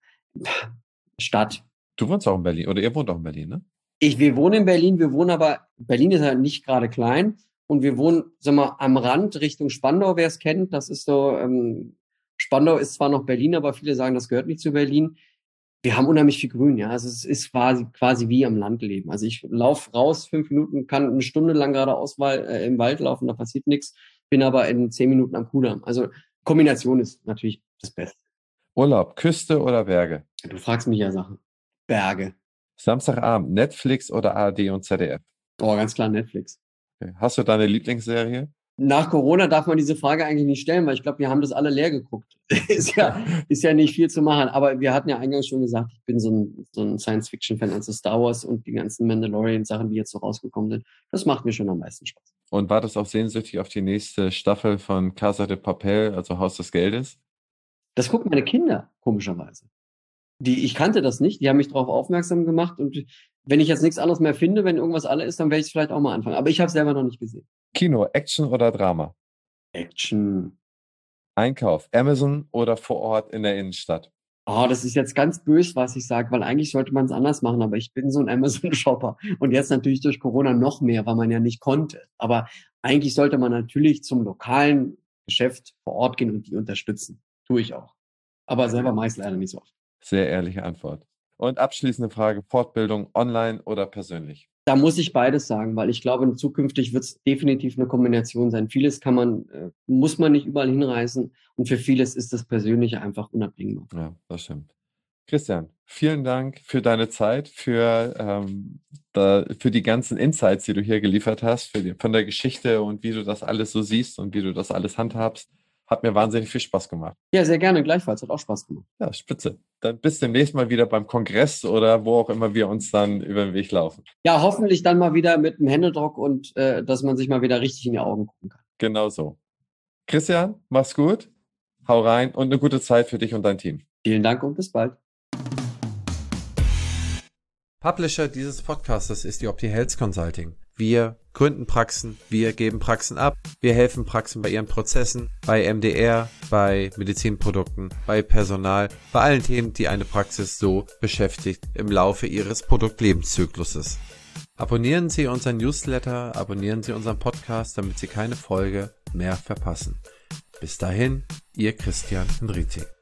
Stadt. Du wohnst auch in Berlin oder ihr wohnt auch in Berlin, ne? Wir wohnen in Berlin, Berlin ist ja nicht gerade klein und wir wohnen, sag mal, am Rand Richtung Spandau, wer es kennt. Das ist so, Spandau ist zwar noch Berlin, aber viele sagen, das gehört nicht zu Berlin. Wir haben unheimlich viel Grün, ja. Also es ist quasi wie am Land leben. Also ich laufe raus, 5 Minuten, kann eine Stunde lang geradeaus im Wald laufen, da passiert nichts. Bin aber in 10 Minuten am Kudamm. Also Kombination ist natürlich das Beste. Urlaub, Küste oder Berge? Du fragst mich ja Sachen. Berge. Samstagabend, Netflix oder ARD und ZDF? Oh, ganz klar Netflix. Okay. Hast du deine Lieblingsserie? Nach Corona darf man diese Frage eigentlich nicht stellen, weil ich glaube, wir haben das alle leer geguckt. ist ja nicht viel zu machen. Aber wir hatten ja eingangs schon gesagt, ich bin so ein Science-Fiction-Fan, also Star Wars und die ganzen Mandalorian-Sachen, die jetzt so rausgekommen sind. Das macht mir schon am meisten Spaß. Und wartest auch sehnsüchtig auf die nächste Staffel von Casa de Papel, also Haus des Geldes? Das gucken meine Kinder, komischerweise. Ich kannte das nicht, die haben mich darauf aufmerksam gemacht und wenn ich jetzt nichts anderes mehr finde, wenn irgendwas alle ist, dann werde ich es vielleicht auch mal anfangen. Aber ich habe es selber noch nicht gesehen. Kino, Action oder Drama? Action. Einkauf, Amazon oder vor Ort in der Innenstadt? Oh, das ist jetzt ganz böse, was ich sage, weil eigentlich sollte man es anders machen, aber ich bin so ein Amazon-Shopper und jetzt natürlich durch Corona noch mehr, weil man ja nicht konnte. Aber eigentlich sollte man natürlich zum lokalen Geschäft vor Ort gehen und die unterstützen. Tue ich auch. Aber selber mache ich es leider nicht so oft. Sehr ehrliche Antwort. Und abschließende Frage, Fortbildung online oder persönlich? Da muss ich beides sagen, weil ich glaube, zukünftig wird es definitiv eine Kombination sein. Vieles muss man nicht überall hinreisen und für vieles ist das Persönliche einfach unabdingbar. Ja, das stimmt. Christian, vielen Dank für deine Zeit, für die ganzen Insights, die du hier geliefert hast, von der Geschichte und wie du das alles so siehst und wie du das alles handhabst. Hat mir wahnsinnig viel Spaß gemacht. Ja, sehr gerne, gleichfalls. Hat auch Spaß gemacht. Ja, spitze. Dann bis demnächst mal wieder beim Kongress oder wo auch immer wir uns dann über den Weg laufen. Ja, hoffentlich dann mal wieder mit einem Händedruck und dass man sich mal wieder richtig in die Augen gucken kann. Genau so. Christian, mach's gut, hau rein und eine gute Zeit für dich und dein Team. Vielen Dank und bis bald. Publisher dieses Podcastes ist die OptiHealth Consulting. Wir gründen Praxen, wir geben Praxen ab, wir helfen Praxen bei ihren Prozessen, bei MDR, bei Medizinprodukten, bei Personal, bei allen Themen, die eine Praxis so beschäftigt im Laufe ihres Produktlebenszykluses. Abonnieren Sie unseren Newsletter, abonnieren Sie unseren Podcast, damit Sie keine Folge mehr verpassen. Bis dahin, Ihr Christian Henrici.